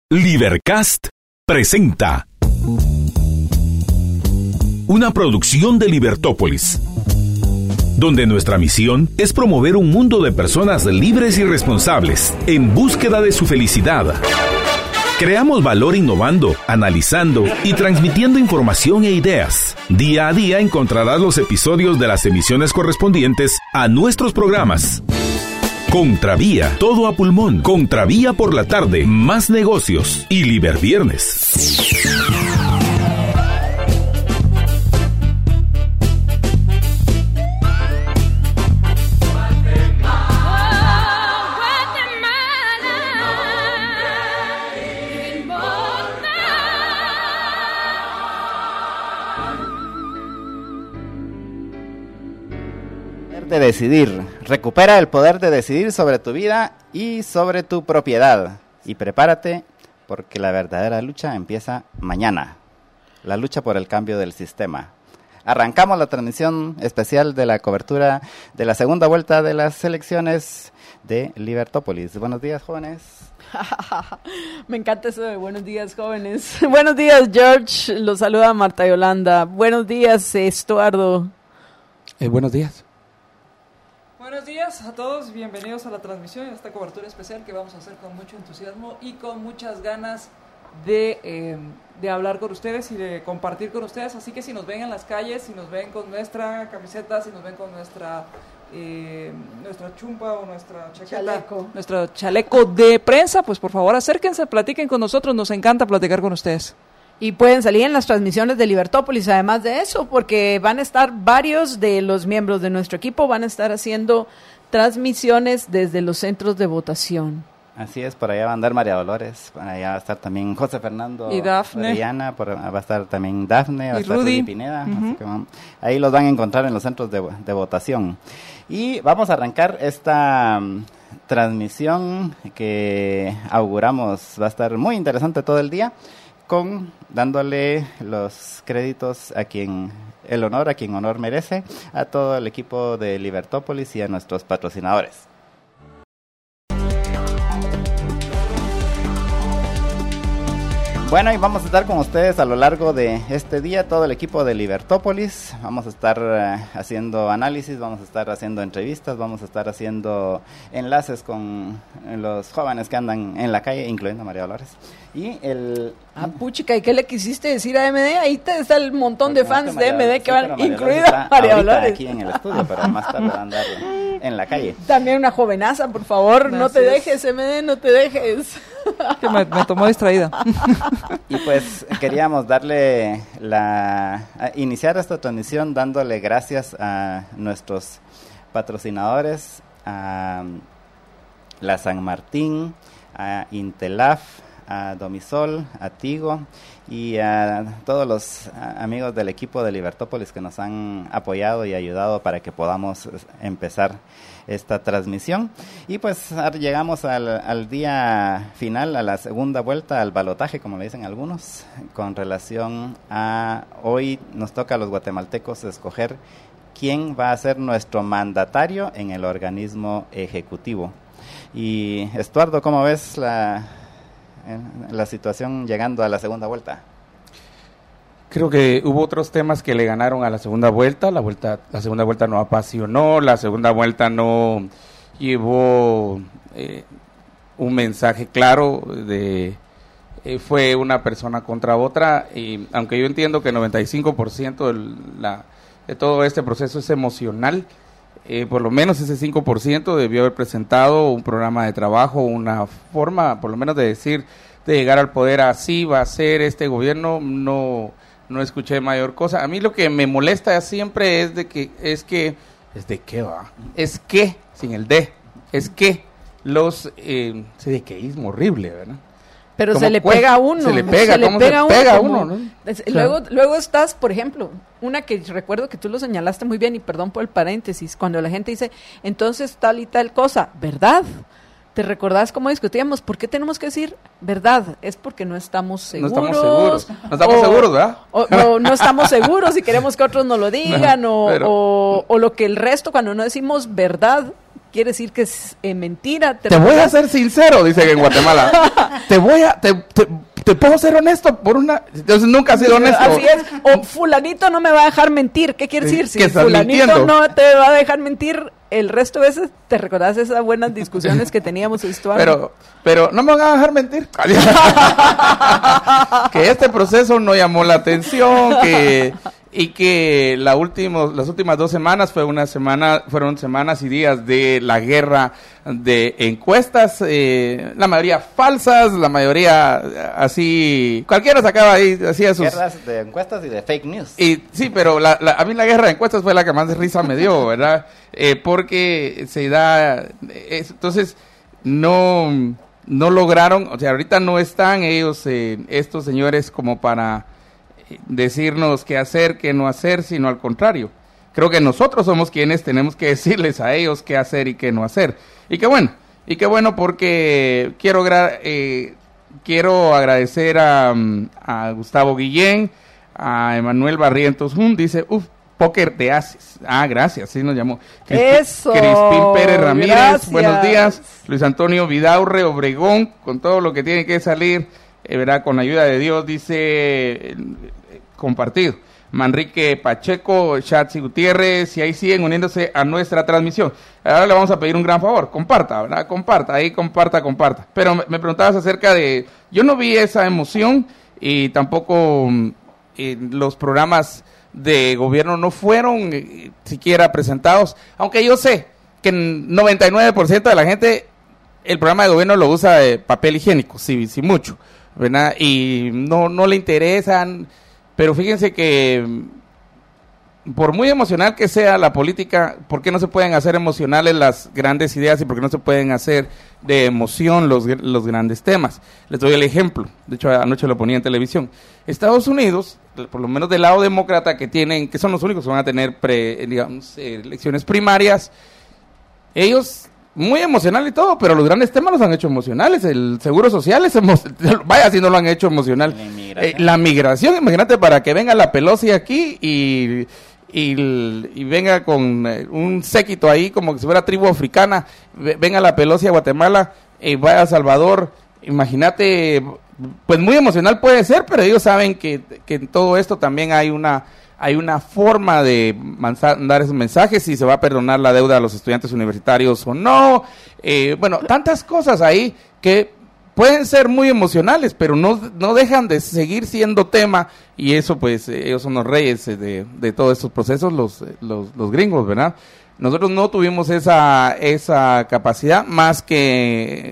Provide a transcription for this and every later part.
Libercast presenta una producción de Libertópolis, donde nuestra misión es promover un mundo de personas libres y responsables en búsqueda de su felicidad. Creamos valor innovando, analizando y transmitiendo información e ideas. Día a día encontrarás los episodios de las emisiones correspondientes a nuestros programas. Contravía, todo a pulmón. Contravía por la tarde, más negocios y Liberviernes. De decidir. Recupera el poder de decidir sobre tu vida y sobre tu propiedad. Y prepárate porque la verdadera lucha empieza mañana. La lucha por el cambio del sistema. Arrancamos la transmisión especial de la cobertura de la segunda vuelta de las elecciones de Libertópolis. Buenos días, jóvenes. Me encanta eso de buenos días, jóvenes. Buenos días, George. Los saluda Marta Yolanda. Buenos días, Estuardo. Buenos días. Buenos días a todos, bienvenidos a la transmisión y a esta cobertura especial que vamos a hacer con mucho entusiasmo y con muchas ganas de hablar con ustedes y de compartir con ustedes. Así que si nos ven en las calles, si nos ven con nuestra camiseta, si nos ven con nuestra chumpa o nuestra chaqueta, nuestro chaleco de prensa, pues por favor acérquense, platiquen con nosotros, nos encanta platicar con ustedes. Y pueden salir en las transmisiones de Libertópolis, además de eso, porque van a estar varios de los miembros de nuestro equipo, van a estar haciendo transmisiones desde los centros de votación. Así es, por allá va a andar María Dolores, por allá va a estar también José Fernando y Dafne. Diana, va a estar también Dafne, va a estar Rudy Pineda, así que ahí los van a encontrar en los centros de votación. Y vamos a arrancar esta transmisión que auguramos va a estar muy interesante todo el día, dándole los créditos a quien honor merece, a todo el equipo de Libertópolis y a nuestros patrocinadores. Bueno, y vamos a estar con ustedes a lo largo de este día, todo el equipo de Libertópolis. Vamos a estar haciendo análisis, vamos a estar haciendo entrevistas, vamos a estar haciendo enlaces con los jóvenes que andan en la calle, incluyendo a María Dolores. Y puchica, ¿y qué le quisiste decir a MD? Ahí está el montón de fans de MD que van, incluida María Dolores. Aquí en el estudio, pero más tarde va a andar en la calle. También una jovenaza, por favor, no te dejes, MD, no te dejes. Que me tomó distraída. Y pues queríamos iniciar esta transmisión dándole gracias a nuestros patrocinadores, a la San Martín, a Intelaf, a Domisol, a Tigo y a todos los amigos del equipo de Libertópolis que nos han apoyado y ayudado para que podamos empezar esta transmisión. Y pues llegamos al día final, a la segunda vuelta, al balotaje, como le dicen algunos, con relación a hoy nos toca a los guatemaltecos escoger quién va a ser nuestro mandatario en el organismo ejecutivo. Y Estuardo, ¿cómo ves la situación llegando a la segunda vuelta? Creo que hubo otros temas que le ganaron a la segunda vuelta. La segunda vuelta no apasionó, la segunda vuelta no llevó un mensaje claro fue una persona contra otra, y aunque yo entiendo que 95% de todo este proceso es emocional, por lo menos ese 5% debió haber presentado un programa de trabajo, una forma por lo menos de decir, de llegar al poder, así va a ser este gobierno. No escuché mayor cosa. A mí lo que me molesta siempre es sin el D, es que ese dequeísmo horrible, ¿verdad? Pero se le pega a uno. Se le pega a uno, ¿no? Luego estás, por ejemplo, una que recuerdo que tú lo señalaste muy bien, y perdón por el paréntesis, cuando la gente dice, entonces tal y tal cosa, ¿verdad? ¿Te recordás cómo discutíamos? ¿Por qué tenemos que decir verdad? Es porque no estamos seguros. No estamos seguros, ¿verdad? O no estamos seguros y queremos que otros nos lo digan, o lo que el resto, cuando no decimos verdad, quiere decir que es mentira. Te voy a ser sincero, dicen en Guatemala. Te puedo ser honesto por una... Entonces nunca has sido honesto. Así es. O fulanito no me va a dejar mentir. ¿Qué quiere decir? Si fulanito mintiendo. no te va a dejar mentir, el resto de veces te recordás esas buenas discusiones que teníamos estudiando. Pero no me van a dejar mentir. Que este proceso no llamó la atención, y que las últimas 2 semanas fueron semanas y días de la guerra de encuestas, la mayoría falsas, la mayoría así, cualquiera sacaba ahí, hacía sus guerras de encuestas y de fake news. Y sí, pero a mí la guerra de encuestas fue la que más risa me dio, ¿verdad? Porque se da, entonces no lograron, o sea, ahorita no están ellos, estos señores, como para decirnos qué hacer, qué no hacer, sino al contrario. Creo que nosotros somos quienes tenemos que decirles a ellos qué hacer y qué no hacer. Y qué bueno porque quiero agradecer a Gustavo Guillén, a Emanuel Barrientos dice, póker de Ases. Gracias, sí nos llamó. Eso. Crispín Pérez Ramírez, Gracias. Buenos días. Luis Antonio Vidaurre Obregón, con todo lo que tiene que salir, ¿verdad? Con la ayuda de Dios, dice compartido. Manrique Pacheco, Chatsi Gutiérrez, y ahí siguen uniéndose a nuestra transmisión. Ahora le vamos a pedir un gran favor, comparta, ¿verdad? Comparta. Pero me preguntabas acerca de, yo no vi esa emoción, y tampoco los programas de gobierno no fueron siquiera presentados, aunque yo sé que 99% de la gente el programa de gobierno lo usa de papel higiénico, sí mucho, ¿verdad? Y no le interesan. Pero fíjense que por muy emocional que sea la política, ¿por qué no se pueden hacer emocionales las grandes ideas y por qué no se pueden hacer de emoción los grandes temas? Les doy el ejemplo, de hecho anoche lo ponía en televisión. Estados Unidos, por lo menos del lado demócrata que son los únicos que van a tener elecciones primarias, ellos muy emocional y todo, pero los grandes temas los han hecho emocionales. El seguro social vaya si no lo han hecho emocional. La migración, imagínate, para que venga la Pelosi aquí y venga con un séquito ahí como que si fuera tribu africana, venga la Pelosi a Guatemala y vaya a Salvador, imagínate, pues muy emocional puede ser, pero ellos saben que en todo esto también hay una forma de mandar esos mensajes, si se va a perdonar la deuda a los estudiantes universitarios o no. Tantas cosas ahí que pueden ser muy emocionales, pero no dejan de seguir siendo tema, y eso pues ellos son los reyes de todos estos procesos, los gringos, ¿verdad? Nosotros no tuvimos esa capacidad más que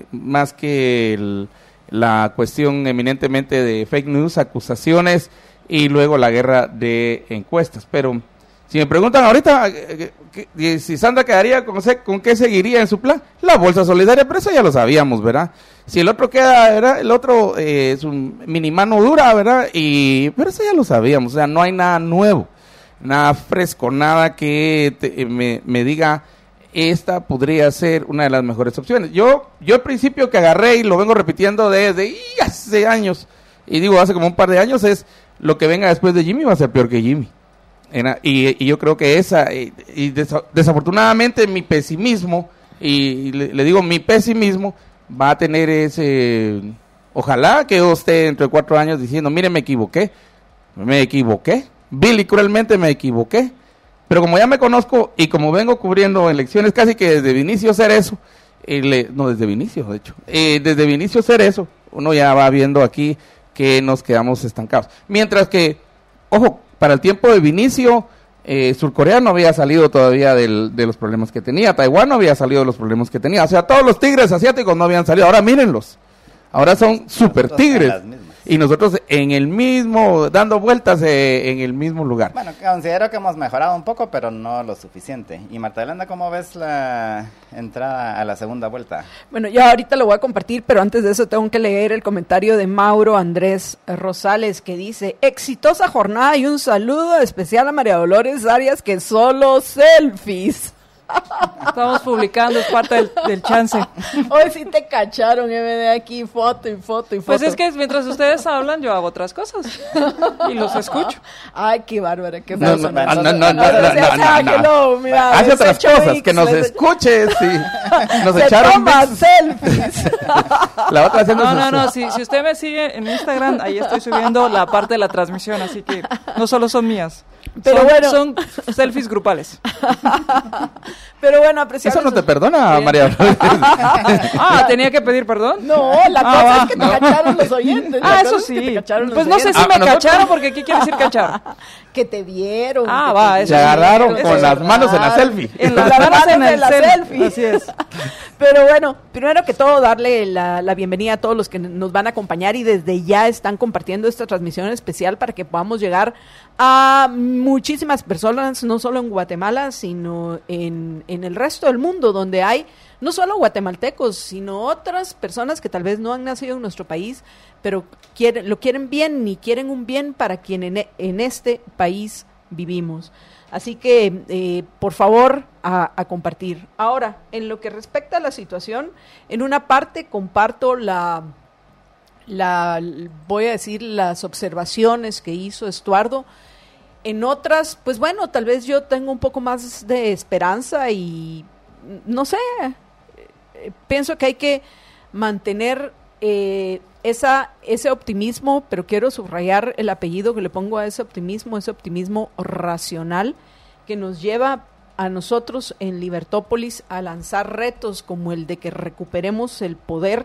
la cuestión eminentemente de fake news, acusaciones, y luego la guerra de encuestas. Pero si me preguntan ahorita si Sandra quedaría con qué seguiría en su plan, la bolsa solidaria, pero eso ya lo sabíamos, ¿verdad? Si el otro queda, ¿verdad? El otro es un mini mano dura, ¿verdad? Pero eso ya lo sabíamos, o sea, no hay nada nuevo, nada fresco, nada que me diga esta podría ser una de las mejores opciones. Yo al principio que agarré, y lo vengo repitiendo desde hace años, y digo hace como un par de años, es lo que venga después de Jimmy va a ser peor que Jimmy. Y yo creo que desafortunadamente mi pesimismo, y le digo mi pesimismo, va a tener ese, ojalá que yo esté dentro de 4 años diciendo, mire, me equivoqué, vil y cruelmente me equivoqué, pero como ya me conozco y como vengo cubriendo elecciones casi que desde Vinicio Cerezo, desde Vinicio, de hecho, desde Vinicio Cerezo, uno ya va viendo aquí que nos quedamos estancados. Mientras que, ojo, para el tiempo de Vinicio, Surcorea no había salido todavía de los problemas que tenía, Taiwán no había salido de los problemas que tenía, o sea, todos los tigres asiáticos no habían salido, ahora mírenlos, ahora son super tigres, y nosotros en el mismo, dando vueltas en el mismo lugar. Bueno, considero que hemos mejorado un poco, pero no lo suficiente. Y Marta Yolanda, ¿cómo ves la entrada a la segunda vuelta? Bueno, yo ahorita lo voy a compartir, pero antes de eso tengo que leer el comentario de Mauro Andrés Rosales, que dice, exitosa jornada y un saludo especial a María Dolores Arias, que solo selfies. Estamos publicando, es parte del chance. Hoy sí te cacharon, MD, aquí, foto y foto y foto. Pues es que mientras ustedes hablan, yo hago otras cosas. Y los escucho. Ay, qué bárbara, qué No, fácil. no. Mira, Hace otras desecho cosas, X, que nos escuches, sí. Nos se echaron toma mix. selfies. La otra haciendo No, si usted me sigue en Instagram, ahí estoy subiendo la parte de la transmisión, así que no solo son mías. Pero bueno. Son selfies grupales. Pero bueno, apreciables. Eso no te perdona, Bien. María. ¿Tenía que pedir perdón? No, la cosa es que te cacharon los oyentes. La cosa Eso es que sí. te cacharon los Pues no sé oyentes. si me nosotros- cacharon, porque ¿qué quiere decir cachar? Que te vieron. Ah, que va, te eso Se sí. agarraron Eso con sí. las manos en la selfie. En Las las manos en manos el la selfie. selfie. Así es. Pero bueno, primero que todo, darle la bienvenida a todos los que nos van a acompañar y desde ya están compartiendo esta transmisión especial para que podamos llegar a muchísimas personas, no solo en Guatemala, sino en el resto del mundo, donde hay no solo guatemaltecos, sino otras personas que tal vez no han nacido en nuestro país, pero lo quieren bien y quieren un bien para quien en este país vivimos. Así que, por favor, a compartir. Ahora, en lo que respecta a la situación, en una parte comparto voy a decir, las observaciones que hizo Estuardo. En otras, pues bueno, tal vez yo tengo un poco más de esperanza y, no sé, pienso que hay que mantener ese optimismo, pero quiero subrayar el apellido que le pongo a ese optimismo racional que nos lleva a nosotros en Libertópolis a lanzar retos como el de que recuperemos el poder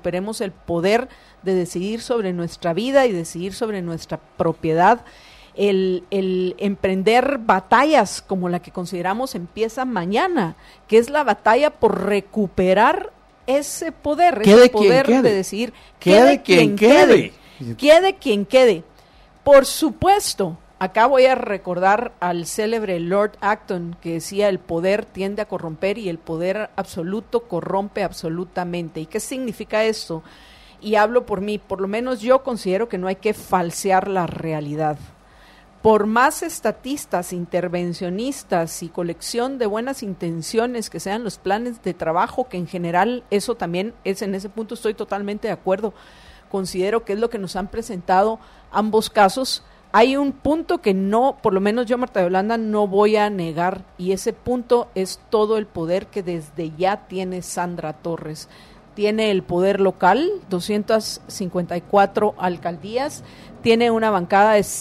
de decidir sobre nuestra vida y decidir sobre nuestra propiedad, el emprender batallas como la que consideramos empieza mañana, que es la batalla por recuperar ese poder, Quede ese poder quien quede. de decir, Quede quien quede. quede quien quede. Por supuesto, acá voy a recordar al célebre Lord Acton que decía: el poder tiende a corromper y el poder absoluto corrompe absolutamente. ¿Y qué significa esto? Y hablo por mí, por lo menos yo considero que no hay que falsear la realidad. Por más estatistas, intervencionistas y colección de buenas intenciones que sean los planes de trabajo, que en general eso también es, en ese punto estoy totalmente de acuerdo, considero que es lo que nos han presentado ambos casos. Hay un punto que no, por lo menos yo, Marta de Holanda, no voy a negar, y ese punto es todo el poder que desde ya tiene Sandra Torres. Tiene el poder local, 254 alcaldías, tiene una bancada de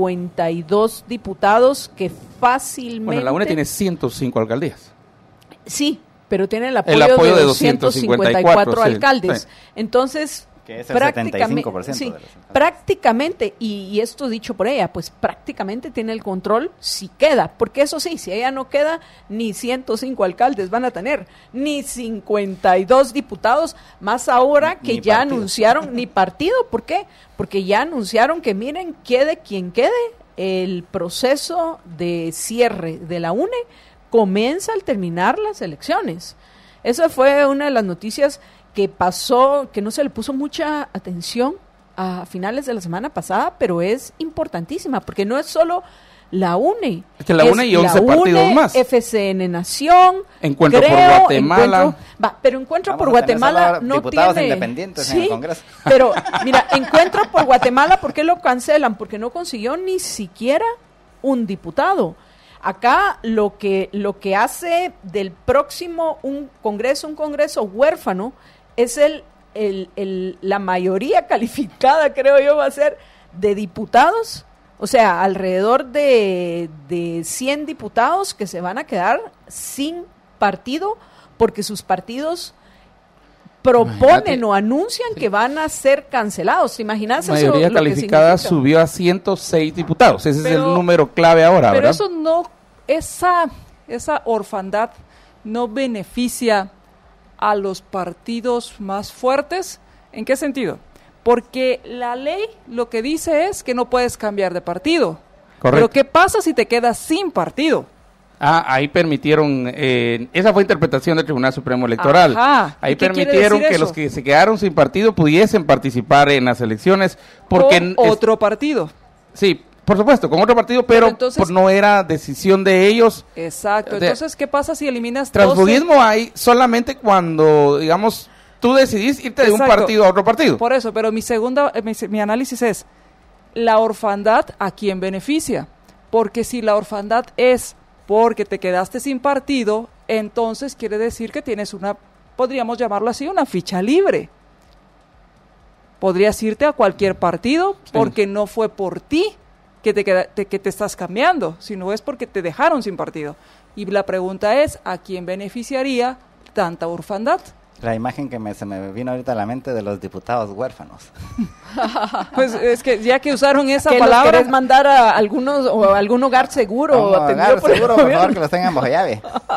52 diputados que fácilmente... Bueno, la UNE tiene 105 alcaldías. Sí, pero tiene el apoyo de 254 sí, alcaldes. sí. Entonces, Que es el 75% sí, de los alcaldes. prácticamente, y esto dicho por ella, pues prácticamente tiene el control si queda, porque eso sí, si ella no queda, ni 105 alcaldes van a tener, ni 52 diputados, más ahora que Ni ya partido. anunciaron, ni partido. ¿Por qué? Porque ya anunciaron que miren, quede quien quede, el proceso de cierre de la UNE comienza al terminar las elecciones. Esa fue una de las noticias que pasó, que no se le puso mucha atención a finales de la semana pasada, pero es importantísima, porque no es solo la UNE. Es que la UNE y 11 partidos más. FCN Nación, Encuentro por Guatemala. Pero Encuentro Vamos por a tener Guatemala solo no diputados tiene... independientes en el Congreso. Pero, mira, Encuentro por Guatemala, ¿por qué lo cancelan? Porque no consiguió ni siquiera un diputado. Acá lo que hace del próximo un congreso huérfano es la mayoría calificada, creo yo, va a ser de diputados, o sea, alrededor de 100 diputados que se van a quedar sin partido porque sus partidos proponen Imagínate. o anuncian que van a ser cancelados. ¿Te imaginas La eso? mayoría lo que calificada significa? subió a 106 diputados. Ese es el Pero- número clave ahora, Pero ¿verdad? eso no, esa orfandad no beneficia a los partidos más fuertes. ¿En qué sentido? Porque la ley lo que dice es que no puedes cambiar de partido. Correcto. Pero ¿qué pasa si te quedas sin partido? Ahí permitieron, esa fue interpretación del Tribunal Supremo Electoral. Ajá. Ahí ¿Y qué quiere permitieron decir que eso? los que se quedaron sin partido pudiesen participar en las elecciones, porque Con otro partido. sí, Por supuesto, con otro partido, pero entonces, no era decisión de ellos. Exacto. Entonces, ¿qué pasa si eliminas transfugismo 12? Hay solamente cuando, digamos, tú decidís irte de un partido a otro partido. Por eso, pero mi análisis es, la orfandad, ¿a quién beneficia? Porque si la orfandad es porque te quedaste sin partido, entonces quiere decir que tienes podríamos llamarlo así, una ficha libre. Podrías irte a cualquier partido porque no fue por ti que te estás cambiando, sino es porque te dejaron sin partido. Y la pregunta es, ¿a quién beneficiaría tanta orfandad? La imagen que se me vino ahorita a la mente de los diputados huérfanos. Pues es que ya que usaron esa ¿Que palabra... los querés mandar a algunos o a algún hogar seguro? Hogar seguro, por favor, que los tengan bajo llave.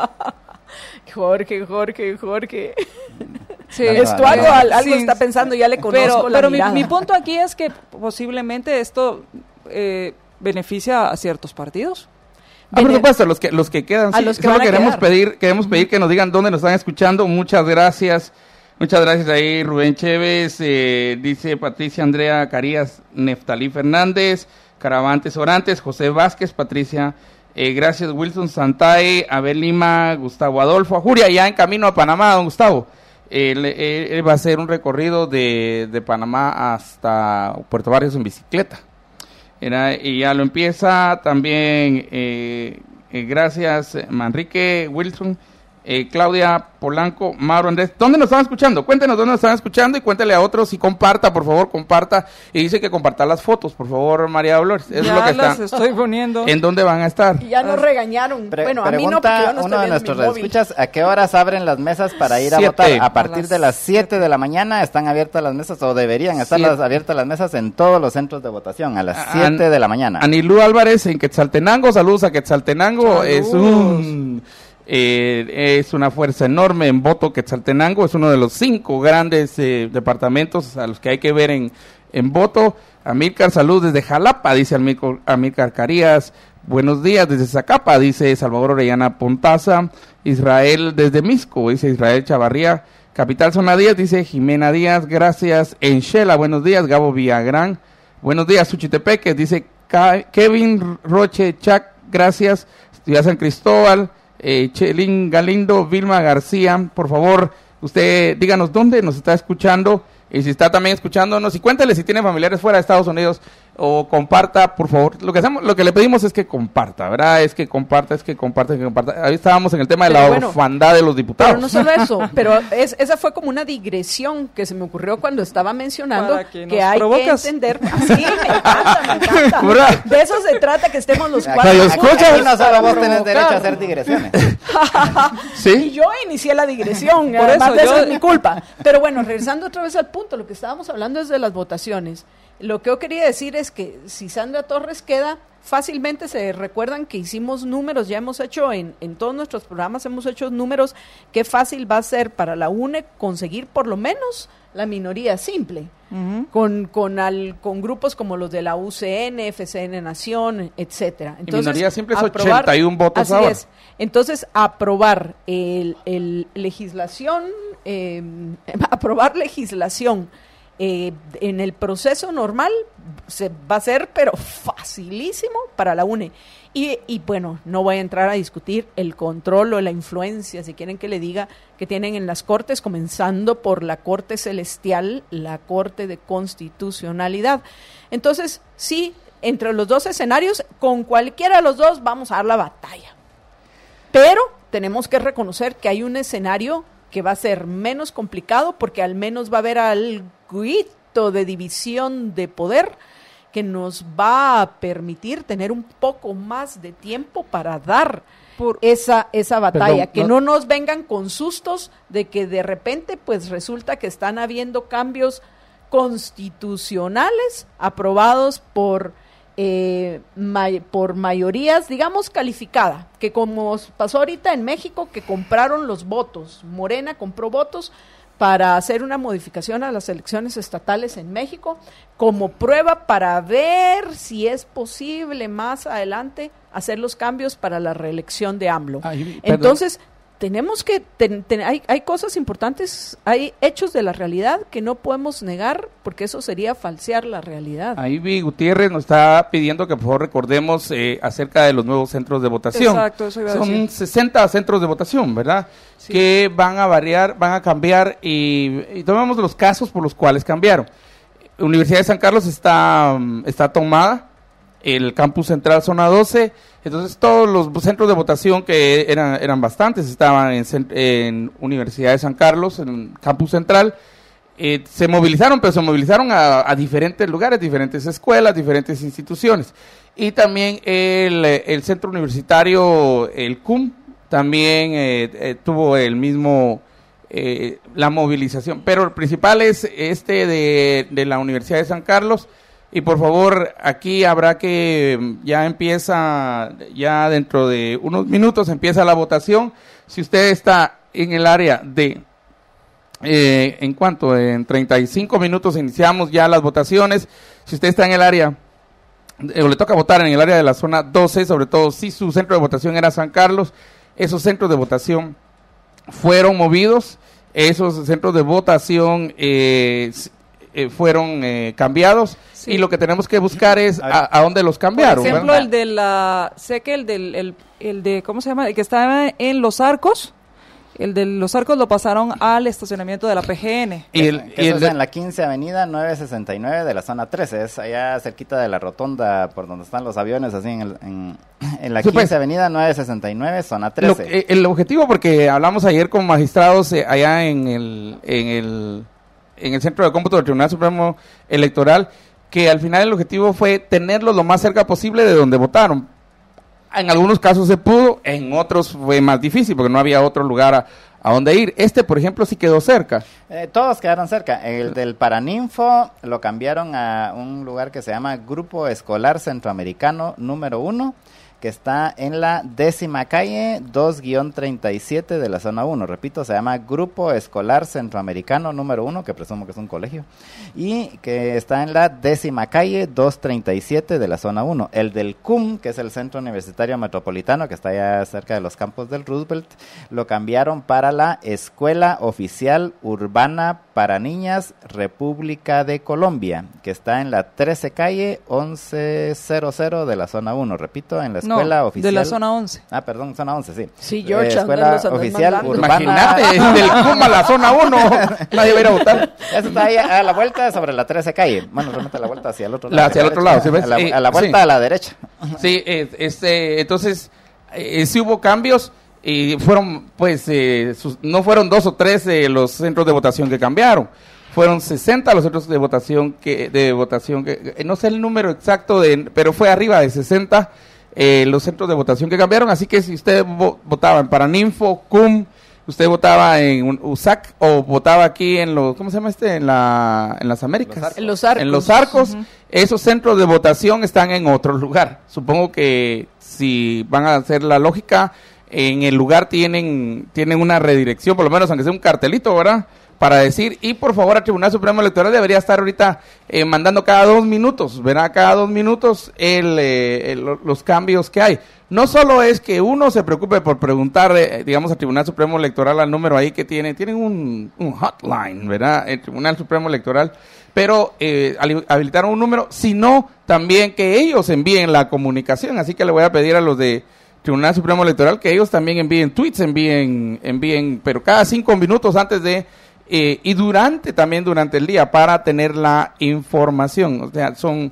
Jorge. Sí, esto algo está pensando, ya le conozco la mirada. Pero mi punto aquí es que posiblemente esto beneficia a ciertos partidos. Por supuesto, los que quedan, a sí, los que solo van a queremos quedar. pedir que nos digan dónde nos están escuchando. Muchas gracias ahí Rubén Chévez, dice Patricia Andrea Carías, Neftalí Fernández, Caravantes Orantes, José Vázquez, Patricia, gracias Wilson Santay, Abel Lima, Gustavo Adolfo Ajuria, ya en camino a Panamá, don Gustavo. Él va a hacer un recorrido de Panamá hasta Puerto Barrios en bicicleta. Y ya lo empieza también, gracias Manrique, Wilson, Claudia Polanco, Mauro Andrés. ¿Dónde nos están escuchando? Cuéntenos dónde nos están escuchando y cuéntele a otros y comparta, por favor, comparta. Y dice que comparta las fotos, por favor, María Dolores. Es lo que las estoy poniendo. ¿En dónde van a estar? Ya nos regañaron. Bueno, a mí no, porque yo no uno de nuestros móvil. escuchas, ¿a qué horas abren las mesas para ir a votar? A partir de las 7 de la mañana están abiertas las mesas, o deberían estar abiertas las mesas en todos los centros de votación, a las 7 de la mañana. Anilú Álvarez en Quetzaltenango, saludos a Quetzaltenango, es una fuerza enorme en voto. Quetzaltenango es uno de los 5 grandes departamentos a los que hay que ver en voto. Amílcar, salud desde Jalapa, dice Amílcar Carías. Buenos días desde Zacapa, dice Salvador Orellana Pontaza. Israel desde Misco, dice Israel Chavarría. Capital Zona 10, dice Jimena Díaz. Gracias. En Shela, buenos días. Gabo Villagrán. Buenos días. Suchitepeque, dice Kevin Roche Chac. Gracias. Ciudad San Cristóbal. Chelín Galindo, Vilma García, por favor, usted díganos dónde nos está escuchando y si está también escuchándonos, y cuéntale si tiene familiares fuera de Estados Unidos, o comparta, por favor. Lo que le pedimos es que comparta, ¿verdad? Es que comparta. Ahí estábamos en el tema de la orfandad de los diputados. Pero no solo eso, pero esa fue como una digresión que se me ocurrió cuando estaba mencionando que hay que entender. Así, me encanta. De eso se trata, que estemos los cuatro. Aquí no solo vos tenés derecho a hacer digresiones. ¿Sí? Y yo inicié la digresión, por eso es mi culpa. Pero bueno, regresando otra vez al punto, lo que estábamos hablando es de las votaciones. Lo que yo quería decir es que si Sandra Torres queda, fácilmente se recuerdan que hicimos números, ya hemos hecho en todos nuestros programas, hemos hecho números, qué fácil va a ser para la UNE conseguir por lo menos la minoría simple, con grupos como los de la UCN, FCN Nación, etcétera. Entonces, minoría simple es 81 votos ahora. Es. Entonces, aprobar legislación, en el proceso normal se va a hacer, pero facilísimo para la UNE. Y bueno, no voy a entrar a discutir el control o la influencia, si quieren que le diga, que tienen en las cortes, comenzando por la Corte Celestial, la Corte de Constitucionalidad. Entonces, sí, entre los dos escenarios, con cualquiera de los dos vamos a dar la batalla. Pero tenemos que reconocer que hay un escenario que va a ser menos complicado, porque al menos va a haber algo de división de poder que nos va a permitir tener un poco más de tiempo para dar esa batalla. Perdón, que no nos vengan con sustos de que de repente pues resulta que están habiendo cambios constitucionales aprobados por mayorías, digamos, calificada, que como pasó ahorita en México, que compraron los votos, Morena compró votos para hacer una modificación a las elecciones estatales en México, como prueba para ver si es posible más adelante hacer los cambios para la reelección de AMLO. Entonces, tenemos que, hay cosas importantes, hay hechos de la realidad que no podemos negar, porque eso sería falsear la realidad. Ahí vi Gutiérrez nos está pidiendo que por favor recordemos acerca de los nuevos centros de votación. Exacto, eso iba a Son decir. 60 centros de votación, ¿verdad? Sí. Que van a variar, van a cambiar y tomemos los casos por los cuales cambiaron. Universidad de San Carlos está tomada, el campus central zona 12, entonces todos los centros de votación que eran bastantes, estaban en Universidad de San Carlos, en campus central, se movilizaron, pero se movilizaron a diferentes lugares, diferentes escuelas, diferentes instituciones. Y también el centro universitario, el CUM, también tuvo el mismo, la movilización. Pero el principal es de la Universidad de San Carlos. Y por favor, aquí habrá que, ya dentro de unos minutos empieza la votación. Si usted está en el área de, en 35 minutos iniciamos ya las votaciones. Si usted está en el área, o le toca votar en el área de la zona 12, sobre todo si su centro de votación era San Carlos, esos centros de votación fueron movidos, esos centros de votación fueron cambiados. Sí. Y lo que tenemos que buscar es a dónde los cambiaron. Por ejemplo, sé que el de, ¿cómo se llama? El que estaba en Los Arcos, el de Los Arcos lo pasaron al estacionamiento de la PGN. Eso es en la 15 Avenida 969 de la zona 13, es allá cerquita de la rotonda por donde están los aviones, así en la 15 Avenida 969, zona 13. El objetivo, porque hablamos ayer con magistrados allá en el Centro de Cómputo del Tribunal Supremo Electoral, que al final el objetivo fue tenerlos lo más cerca posible de donde votaron. En algunos casos se pudo, en otros fue más difícil porque no había otro lugar a donde ir. Por ejemplo, sí quedó cerca. Todos quedaron cerca. El del Paraninfo lo cambiaron a un lugar que se llama Grupo Escolar Centroamericano número 1, que está en la 10ª calle 2-37 de la zona 1. Repito, se llama Grupo Escolar Centroamericano número 1, que presumo que es un colegio, y que está en la 10ª calle 237 de la zona 1. El del CUM, que es el Centro Universitario Metropolitano, que está allá cerca de los campos del Roosevelt, lo cambiaron para la Escuela Oficial Urbana para Niñas República de Colombia, que está en la 13 calle 1100 de la zona 1. Repito, en la Escuela Oficial... de la zona 11. Ah, perdón, zona 11, sí. Sí, George, Escuela Oficial Urbana... Imagínate, del CUM a la zona 1, nadie va a ir a votar. Eso está ahí a la vuelta sobre la 13 calle. Bueno, realmente la vuelta hacia el otro lado. Hacia el otro lado, ¿sí ves? A la vuelta sí. a la derecha. Sí, entonces, sí hubo cambios y fueron, pues, no fueron 2 o 3 los centros de votación que cambiaron. Fueron 60 los centros de votación que no sé el número exacto, pero fue arriba de 60 los centros de votación que cambiaron. Así que si usted votaba en Paraninfo, CUM, usted votaba en USAC o votaba aquí en los, ¿cómo se llama en las Américas? En los Arcos. En los Arcos, Uh-huh. Esos centros de votación están en otro lugar. Supongo que si van a hacer la lógica, en el lugar tienen una redirección, por lo menos aunque sea un cartelito, ¿verdad?, para decir, y por favor, al Tribunal Supremo Electoral debería estar ahorita mandando cada 2 minutos, ¿verdad?, cada 2 minutos los cambios que hay. No solo es que uno se preocupe por preguntar, digamos, al Tribunal Supremo Electoral al número ahí que tienen un hotline, ¿verdad?, el Tribunal Supremo Electoral, pero habilitaron un número, sino también que ellos envíen la comunicación. Así que le voy a pedir a los de Tribunal Supremo Electoral que ellos también envíen tweets, envíen, pero cada 5 minutos antes de y durante el día para tener la información. O sea, son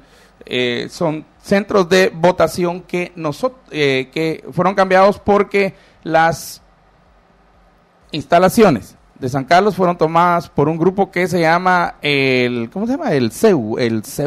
centros de votación que fueron cambiados porque las instalaciones de San Carlos fueron tomadas por un grupo que se llama ¿cómo se llama? El CEU.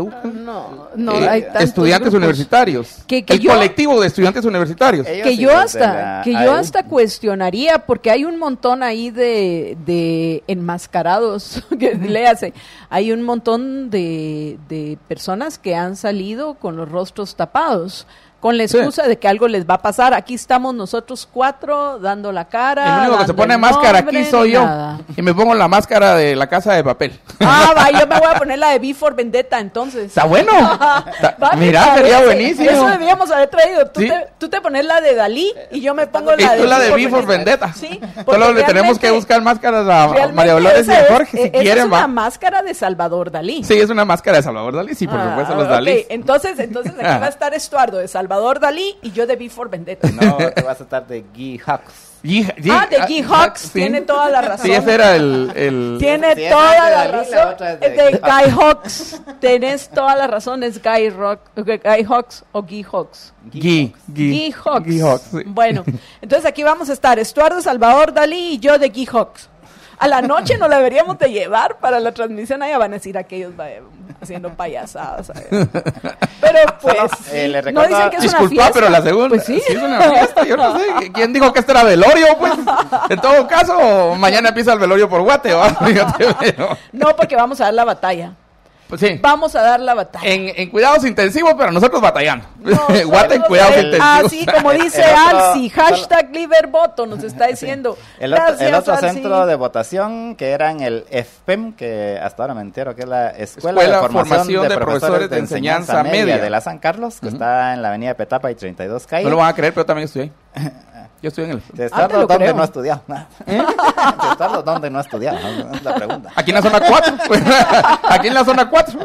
No, hay tantos estudiantes grupos. Universitarios. El colectivo de estudiantes universitarios. Que yo hasta cuestionaría, porque hay un montón ahí de enmascarados, que léase, hay un montón de personas que han salido con los rostros tapados. con la excusa de que algo les va a pasar. Aquí estamos nosotros 4 dando la cara. El único que se pone máscara aquí soy yo. Y me pongo la máscara de La Casa de Papel. Va, yo me voy a poner la de V for Vendetta, entonces. Está bueno. Mira, sería buenísimo. Eso debíamos haber traído. ¿Sí? Tú te pones la de Dalí y yo me pongo la de... Y tú la de V for Vendetta. Sí. Solo le tenemos que buscar máscaras a María Dolores y a Jorge, si quieren. Es una máscara de Salvador Dalí. Sí, es una máscara de Salvador Dalí. Sí, por supuesto, los Dalí. Okay. Entonces aquí va a estar Estuardo de Salvador Dalí y yo de V for Vendetta. No, te vas a estar de Guy Hawks. De Guy Hawks, sí. Tiene toda la razón. Sí, ese era el... Tiene sí, toda la Dalí, razón. la otra es de Guy Hawks. Tenés toda la razón, es Guy Hawks o Guy Hawks. Guy Hawks. Sí. Bueno, entonces aquí vamos a estar Estuardo, Salvador Dalí y yo de Guy Hawks. A la noche nos la deberíamos de llevar para la transmisión. Allá van a decir aquellos haciendo payasadas. Pero pues, le no dicen que es una fiesta. Pero la segunda, pues sí. es una fiesta, yo no sé. ¿Quién dijo que esto era velorio? Pues, en todo caso, mañana empieza el velorio por Guate, ¿va? No, porque vamos a dar la batalla. Pues sí. Vamos a dar la batalla. En cuidados intensivos, pero nosotros batallando. Guate en No, cuidados intensivos. Así como dice Alci, #Libervoto nos está diciendo. El otro centro de votación, que era en el FPEM, que hasta ahora me entero que es la Escuela de Formación de Profesores de Enseñanza Media de la San Carlos, que está en la avenida Petapa y 32 Calle. No lo van a creer, pero también estoy ahí. Yo estoy en el... ¿De Estuardo dónde no ha estudiado? ¿De Estuardo dónde no ha estudiado? Es la pregunta. Aquí en la zona 4. Aquí en la zona 4.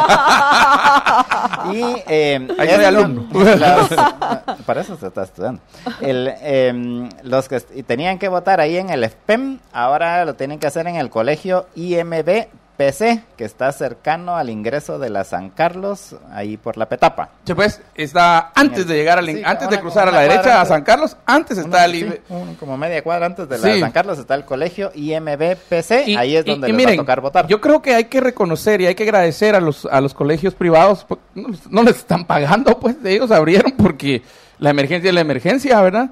Y ahí soy alumno. Para eso se está estudiando. Los que tenían que votar ahí en el FPEM, ahora lo tienen que hacer en el colegio IMB PC, que está cercano al ingreso de la San Carlos, ahí por la Petapa. Sí, pues, está antes de llegar antes de cruzar a la derecha a San Carlos, antes está como media cuadra antes de la San Carlos está el colegio IMB PC, ahí es donde les miren, va a tocar votar. Yo creo que hay que reconocer y hay que agradecer a los colegios privados, no les están pagando, pues, ellos abrieron porque la emergencia es la emergencia, ¿verdad?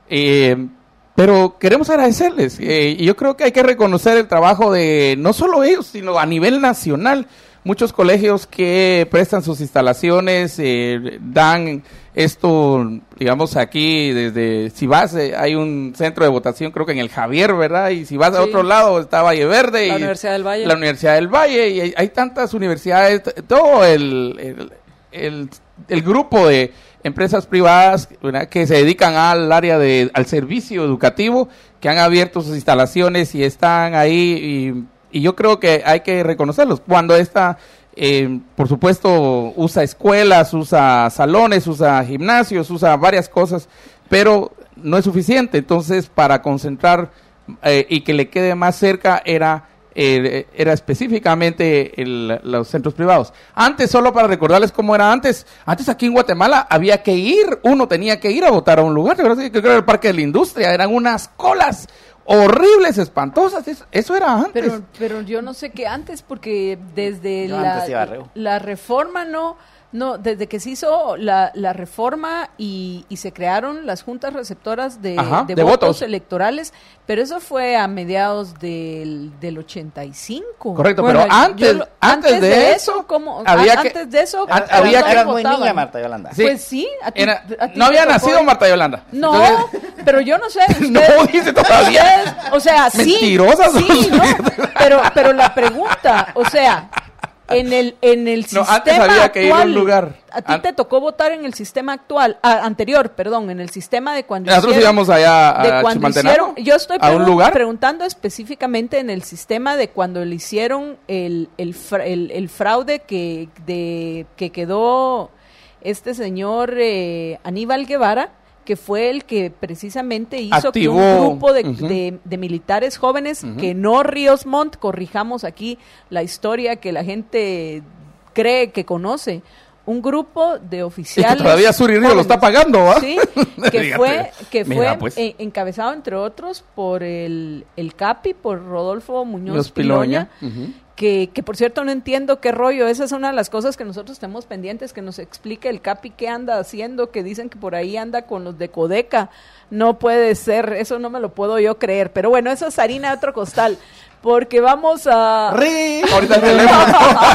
Pero queremos agradecerles y yo creo que hay que reconocer el trabajo de no solo ellos, sino a nivel nacional. Muchos colegios que prestan sus instalaciones, dan esto, digamos aquí, desde, si vas, hay un centro de votación, creo que en el Javier, ¿verdad? Y si vas a otro lado, está Valle Verde. La Universidad del Valle. La Universidad del Valle, y hay tantas universidades, todo el grupo de empresas privadas, ¿verdad?, que se dedican al área al servicio educativo, que han abierto sus instalaciones y están ahí, y yo creo que hay que reconocerlos. Cuando esta, por supuesto, usa escuelas, usa salones, usa gimnasios, usa varias cosas, pero no es suficiente. Entonces, para concentrar y que le quede más cerca era específicamente los centros privados. Antes, solo para recordarles cómo era antes aquí en Guatemala uno tenía que ir a votar a un lugar, creo que era el Parque de la Industria, eran unas colas horribles, espantosas, eso era antes. Pero yo no sé qué antes, porque desde la reforma desde que se hizo la reforma y se crearon las juntas receptoras de votos electorales, pero eso fue a mediados del 85. Correcto, bueno, pero antes de eso, ¿cómo? Había eras muy niña, Marta Yolanda. Sí. Pues sí, a ti no había nacido Marta Yolanda. No, entonces, pero yo no sé. No, dice todavía. O sea, sí. Mentirosas. Sí, no, pero la pregunta, o sea, en el sistema antes había que ir a un lugar. A ti te tocó votar en el sistema anterior, en el sistema de cuando nosotros íbamos allá a Chimaltenango, yo estoy un lugar, preguntando específicamente en el sistema de cuando le hicieron el fraude que quedó este señor Aníbal Guevara, que fue el que precisamente hizo que un grupo de militares jóvenes, que no Ríos Montt, corrijamos aquí la historia que la gente cree que conoce, un grupo de oficiales. Y que todavía Suri Río lo está pagando, ¿va? Sí, que fue pues, encabezado entre otros por el CAPI, por Rodolfo Muñoz Piloña. Que por cierto no entiendo qué rollo, esa es una de las cosas que nosotros tenemos pendientes, que nos explique el CAPI qué anda haciendo, que dicen que por ahí anda con los de Codeca. No puede ser, eso no me lo puedo yo creer, pero bueno, eso es harina de otro costal. porque vamos a... Ahorita el teléfono.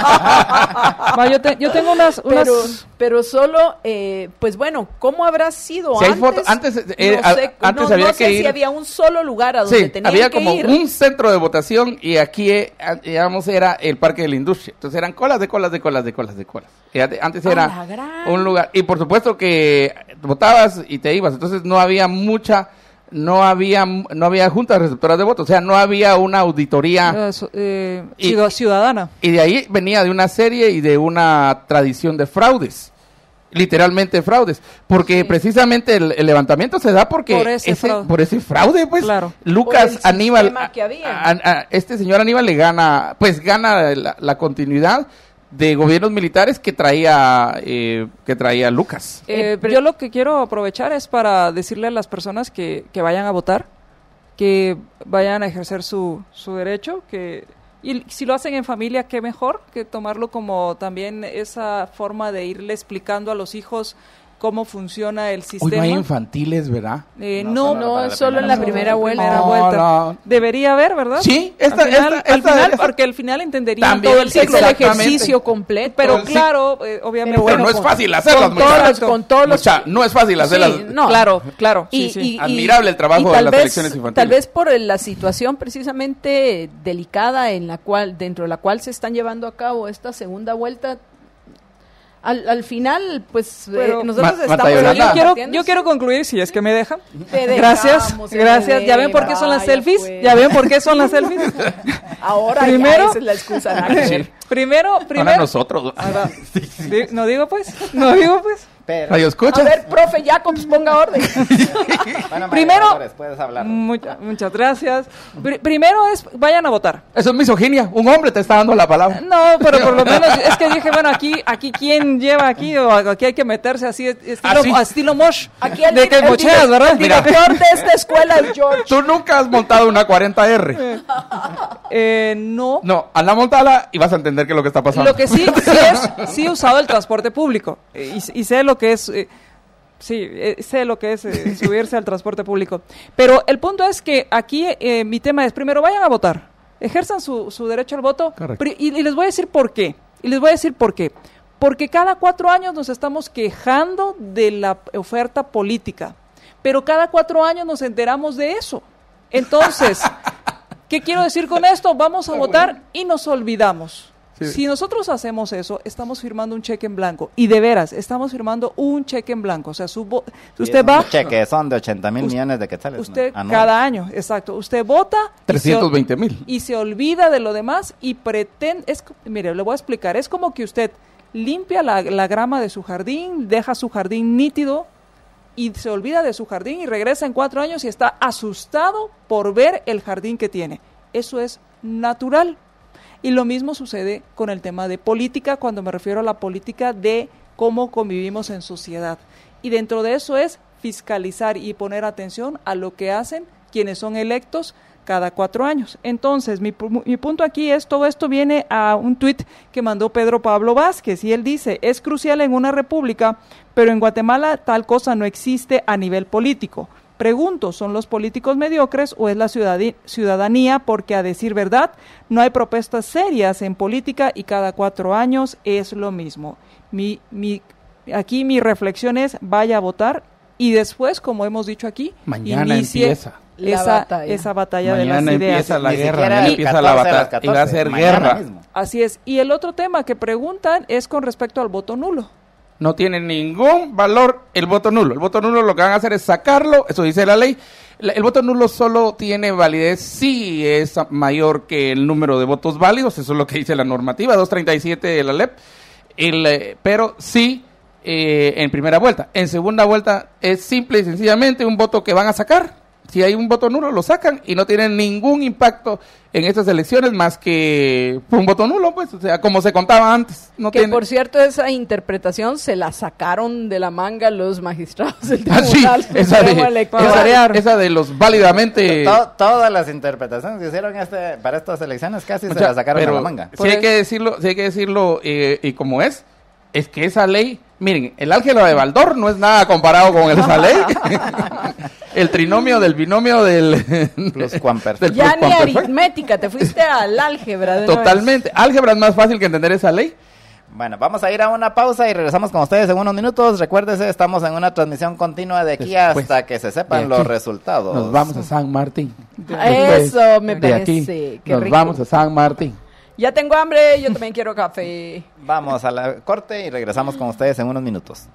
Yo tengo unas... Pero solo, pues bueno, ¿cómo habrá sido Si hay antes? foto- antes, no había sé que ir... si había un solo lugar a donde Sí, tenían había que como ir. un centro de votación y aquí, digamos, era el Parque de la Industria. Entonces eran colas de colas de colas de colas de colas. Y antes ¡A la era gran! un lugar. Y por supuesto que votabas y te ibas. Entonces no había no había juntas receptoras de votos. O sea, no había una auditoría. Ciudadana. Y de ahí venía de una serie y de una tradición de fraudes. Literalmente fraudes, porque Sí. precisamente el levantamiento se da porque Por ese fraude. fraude, pues. Claro. Lucas Por el Aníbal, sistema que había. este señor Aníbal le gana la continuidad de gobiernos militares que traía Lucas. Yo lo que quiero aprovechar es para decirle a las personas que vayan a votar, que vayan a ejercer su derecho, y si lo hacen en familia, qué mejor que tomarlo como también esa forma de irle explicando a los hijos cómo funciona el Hoy sistema. no hay infantiles, ¿verdad? No, es solo en la primera vuelta. No. Debería haber, ¿verdad? Sí, al final, porque al final entenderían También todo el ciclo. Es el Exactamente. ejercicio completo. Pero Sí. claro, obviamente. Pero no es fácil hacerlas, con todos los... no es fácil hacerlas. Sí, no. Claro. Y- sí. y- Admirable el trabajo y de tal las vez- elecciones infantiles. Tal vez por la situación precisamente delicada dentro de la cual se están llevando a cabo esta segunda vuelta, al final, pues Pero- nosotros Ma- estamos... Mateo, Pero Yolanda. yo quiero concluir, si es que me dejan. Te Gracias, dejamos, gracias. ¿Ya ven por qué son las vaya, selfies? pues. ¿Ya ven por qué son las selfies? Ahora Primero- ya esa es la excusa. nada que ver. Primero. Ahora nosotros. No digo pues. Pero, Radio escucha. A ver, profe Jacobs, ponga orden. bueno, primero- María Dolores, puedes hablar. Muchas gracias. Primero vayan a votar. Eso es misoginia. Un hombre te está dando la palabra. No, pero por lo menos es que dije, bueno, aquí quién lleva aquí, o aquí hay que meterse así, estilo Mosh. Aquí el, de que el mocheas, ¿verdad? el director de esta escuela es George. Tú nunca has montado una 40R. No. No, anda a montarla y vas a entender qué es lo que está pasando. Lo que sí he usado el transporte público y sé lo que es, sé lo que es subirse al transporte público. Pero el punto es que aquí mi tema es, primero vayan a votar, ejerzan su derecho al voto. Correcto. Y les voy a decir por qué. Porque cada 4 años nos estamos quejando de la oferta política, pero cada 4 años nos enteramos de eso. Entonces, ¿qué quiero decir con esto? Vamos a votar y nos olvidamos. Sí. Si nosotros hacemos eso, estamos firmando un cheque en blanco. Y de veras, estamos firmando un cheque en blanco. O sea, usted va... Cheques son de 80,000 millones de quetzales. Usted ¿no? cada año, exacto. Usted vota... 320,000. Y se olvida de lo demás y pretende... Mire, le voy a explicar. Es como que usted limpia la grama de su jardín, deja su jardín nítido y se olvida de su jardín y regresa en 4 años y está asustado por ver el jardín que tiene. Eso es natural. Y lo mismo sucede con el tema de política, cuando me refiero a la política de cómo convivimos en sociedad. Y dentro de eso es fiscalizar y poner atención a lo que hacen quienes son electos cada 4 años. Entonces, mi punto aquí es, todo esto viene a un tuit que mandó Pedro Pablo Vázquez, y él dice, es crucial en una república, pero en Guatemala tal cosa no existe a nivel político. Pregunto, ¿son los políticos mediocres o es la ciudadanía? Porque a decir verdad, no hay propuestas serias en política y cada 4 años es lo mismo. Aquí mi reflexión es, vaya a votar y después, como hemos dicho aquí, Mañana inicie empieza. esa batalla de las Mañana ideas. empieza la Ni guerra, siquiera mañana el empieza 14 la a las batalla. 14, Y va a ser mañana guerra. mismo. Así es. Y el otro tema que preguntan es con respecto al voto nulo. No tiene ningún valor el voto nulo. El voto nulo lo que van a hacer es sacarlo, eso dice la ley. El voto nulo solo tiene validez si es mayor que el número de votos válidos, eso es lo que dice la normativa, 237 de la LEP. Pero sí en primera vuelta. En segunda vuelta es simple y sencillamente un voto que van a sacar. Si hay un voto nulo, lo sacan y no tienen ningún impacto en estas elecciones más que un voto nulo, pues, o sea, como se contaba antes. No Que tiene... por cierto, esa interpretación se la sacaron de la manga los magistrados del Ah, sí, Tribunal Supremo Electoral. esa de los válidamente... Todas las interpretaciones que hicieron para estas elecciones casi se las sacaron de la manga. Si hay que decirlo, y como es que esa ley Miren, el álgebra de Baldor no es nada comparado con el Saley. El trinomio del binomio del Pluscuamperfecto. Ya ni aritmética, te fuiste al álgebra. De Totalmente. Álgebra es más fácil que entender esa ley. Bueno, vamos a ir a una pausa y regresamos con ustedes en unos minutos. Recuérdese, estamos en una transmisión continua de aquí Después, hasta que se sepan los resultados. Nos vamos a San Martín. Eso me De aquí, parece. Qué nos rico. vamos a San Martín. Ya tengo hambre, yo también quiero café. Vamos a la corte y regresamos con ustedes en unos minutos.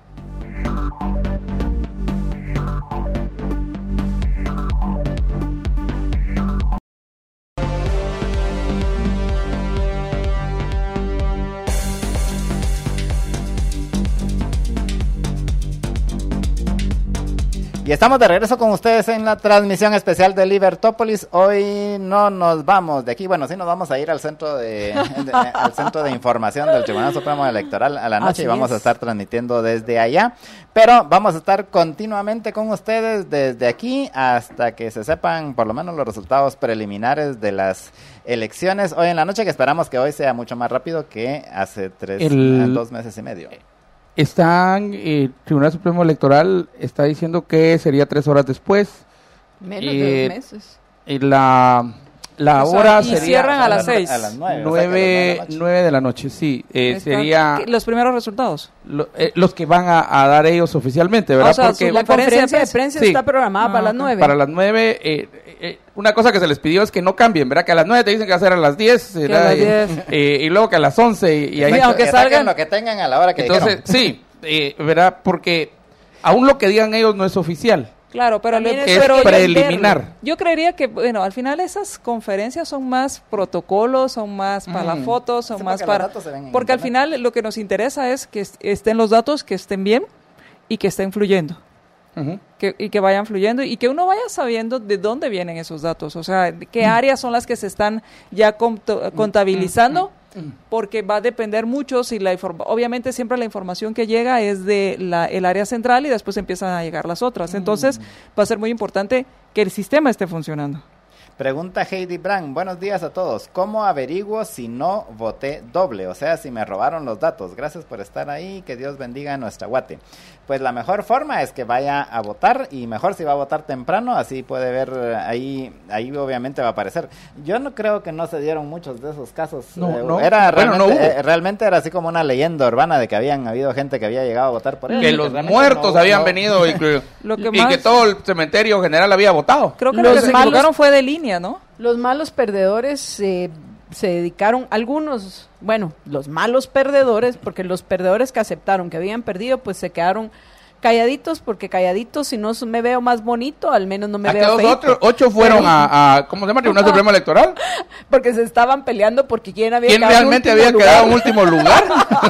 Y estamos de regreso con ustedes en la transmisión especial de Libertópolis. Hoy no nos vamos de aquí, bueno, sí nos vamos a ir al centro al centro de información del Tribunal Supremo Electoral a la noche. Así y vamos es. a estar transmitiendo desde allá, pero vamos a estar continuamente con ustedes desde aquí hasta que se sepan por lo menos los resultados preliminares de las elecciones hoy en la noche, que esperamos que hoy sea mucho más rápido que hace 2 meses y medio. El Tribunal Supremo Electoral está diciendo que sería 3 horas después. Menos de 2 meses. Y la O sea, hora y sería cierran a las 6. A las 9. 9 de la noche, sí. Sería Los primeros resultados. los que van a dar ellos oficialmente, ¿verdad? O sea, Porque La conferencia de prensa Sí. está programada para las 9. para las 9, una cosa que se les pidió es que no cambien, ¿verdad? Que a las 9 te dicen que va a ser a las 10, Que a ¿verdad? las 10. Y luego que a las 11 y ahí... Sí, aunque que salgan- saquen lo que tengan a la hora que Entonces, dijeron. sí, ¿verdad? Porque aún lo que digan ellos no es oficial, Claro, pero, También es pero preliminar. yo creería que, bueno, al final esas conferencias son más protocolos, son más para la foto, son Sí, más porque los para... datos se ven en Porque al internet. final lo que nos interesa es que estén los datos, que estén bien y que estén fluyendo. Ujú. Y que vayan fluyendo y que uno vaya sabiendo de dónde vienen esos datos, o sea, de qué áreas son las que se están ya contabilizando, porque va a depender mucho si obviamente siempre la información que llega es de el área central y después empiezan a llegar las otras, entonces va a ser muy importante que el sistema esté funcionando. Pregunta Heidi Brand, buenos días a todos. ¿Cómo averiguo si no voté doble? O sea, si me robaron los datos. Gracias por estar ahí, que Dios bendiga a nuestra Guate. Pues la mejor forma es que vaya a votar, y mejor si va a votar temprano, así puede ver, ahí obviamente va a aparecer. Yo no creo que no se dieron muchos de esos casos. No. Era Bueno, realmente, no hubo. realmente era así como una leyenda urbana de que habían habido gente que había llegado a votar por él. Que los realmente muertos no- habían no- venido y que más- todo el cementerio general había votado. Creo que Los lo que se malos- equivocaron fue de línea, ¿no? Los malos perdedores se dedicaron, algunos, bueno, los malos perdedores, porque los perdedores que aceptaron que habían perdido, pues se quedaron calladitos, porque calladitos, si no me veo más bonito, al menos no me veo Aquellos feito. 8 fueron a ¿cómo se llama? Tribunal Supremo Electoral. Porque se estaban peleando porque quién había ¿Quién quedado en realmente último había lugar. quedado en último lugar?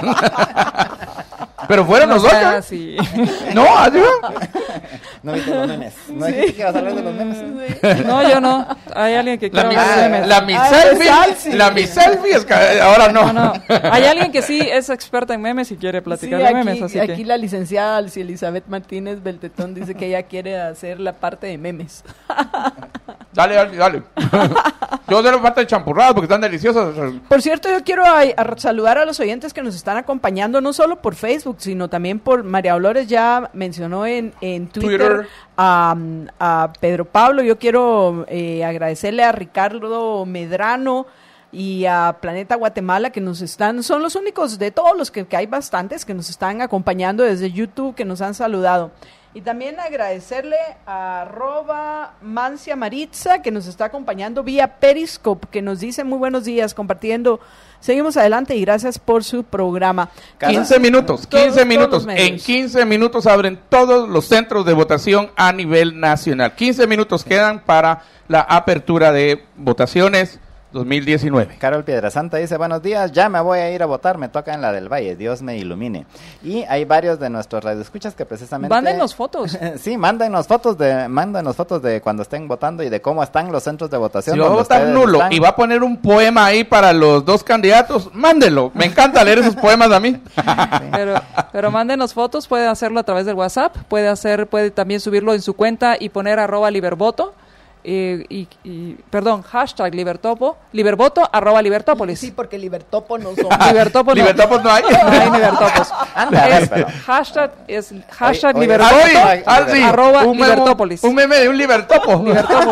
Pero fueron No los sean 8. así. No, así No viste los memes. ¿No dijiste que ibas a hablar de los memes? No, yo no. Hay alguien que La quiera mi, hablar de memes. la mi Ah, selfie, salsi. la mi selfie es que ahora no. No. Hay alguien que sí es experta en memes y quiere Sí, platicar de memes, aquí, así aquí que... la licenciada Alicia Elizabeth Martínez Beltetón dice que ella quiere hacer la parte de memes. Dale. Yo de la parte de champurradas porque están deliciosas. Por cierto, yo quiero saludar a los oyentes que nos están acompañando, no solo por Facebook, sino también por María Dolores, ya mencionó en Twitter a Pedro Pablo. Yo quiero agradecerle a Ricardo Medrano y a Planeta Guatemala, que nos son los únicos de todos los que hay bastantes que nos están acompañando desde YouTube, que nos han saludado. Y también agradecerle a @Mancia Maritza, que nos está acompañando vía Periscope, que nos dice muy buenos días, compartiendo. Seguimos adelante y gracias por su programa. 15 minutos, Todos 15 minutos. los medios. En 15 minutos abren todos los centros de votación a nivel nacional. 15 minutos quedan para la apertura de votaciones 2019. Carol Piedrasanta dice, buenos días, ya me voy a ir a votar, me toca en la del Valle, Dios me ilumine. Y hay varios de nuestros radioescuchas que precisamente... Mándenos fotos. Sí, mándenos fotos de cuando estén votando y de cómo están los centros de votación. Si va a donde votar ustedes nulo están. y va a poner un poema ahí para los dos candidatos, mándelo. Me encanta leer esos poemas a mí. Pero mándenos fotos, puede hacerlo a través del WhatsApp, puede también subirlo en su cuenta y poner @libervoto. perdón, hashtag Libervoto, @Libertópolis. Sí, porque Libertopo no son. Libertopo no. Libertopos no hay. No hay Libertopos. Hashtag Libervoto, @Libertópolis. Un meme de un Libertopo.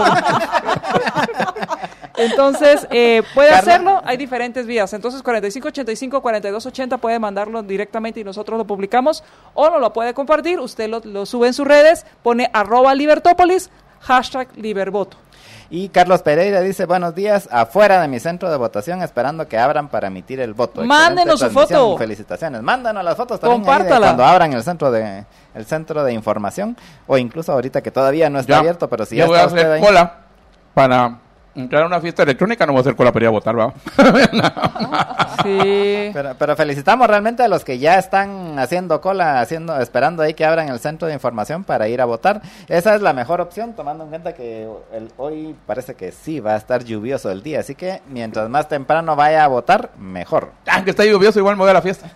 Entonces, puede Carla. hacerlo, hay diferentes vías. Entonces, 4585-4280 puede mandarlo directamente y nosotros lo publicamos, o no lo puede compartir, usted lo sube en sus redes, pone @Libertópolis, hashtag Libervoto. Y Carlos Pereira dice, buenos días, afuera de mi centro de votación, esperando que abran para emitir el voto. Mándenos Excelente su transmisión, foto. Felicitaciones. Mándanos las fotos también ahí de Compártala. cuando abran el centro de información, o incluso ahorita que todavía no está Ya. abierto, pero si Yo ya voy a está usted hacer ahí. cola para entrar a una fiesta electrónica, no voy a hacer cola para ir a votar, ¿va? Sí. Pero felicitamos realmente a los que ya están haciendo cola, esperando ahí que abran el centro de información para ir a votar. Esa es la mejor opción, tomando en cuenta que hoy parece que sí va a estar lluvioso el día, así que mientras más temprano vaya a votar, mejor. Aunque está lluvioso, igual me voy a la fiesta.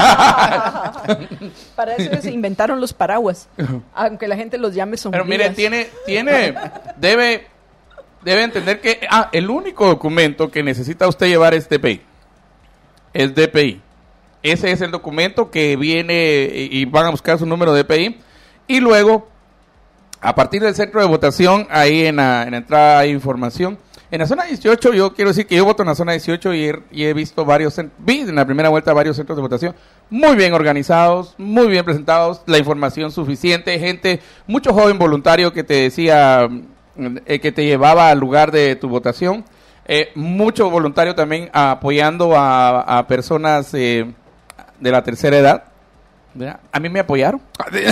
Para eso se inventaron los paraguas. Aunque la gente los llame Pero sombrillas. mire, debe entender que el único documento que necesita usted llevar es DPI. Es DPI. Ese es el documento que viene y van a buscar su número de DPI. Y luego, a partir del centro de votación, ahí en la entrada hay información. En la zona 18, yo quiero decir que yo voto en la zona 18 y he visto vi en la primera vuelta varios centros de votación muy bien organizados, muy bien presentados, la información suficiente, gente, mucho joven voluntario que te decía, que te llevaba al lugar de tu votación, mucho voluntario también apoyando a personas de la tercera edad. ¿Verdad? A mí me apoyaron.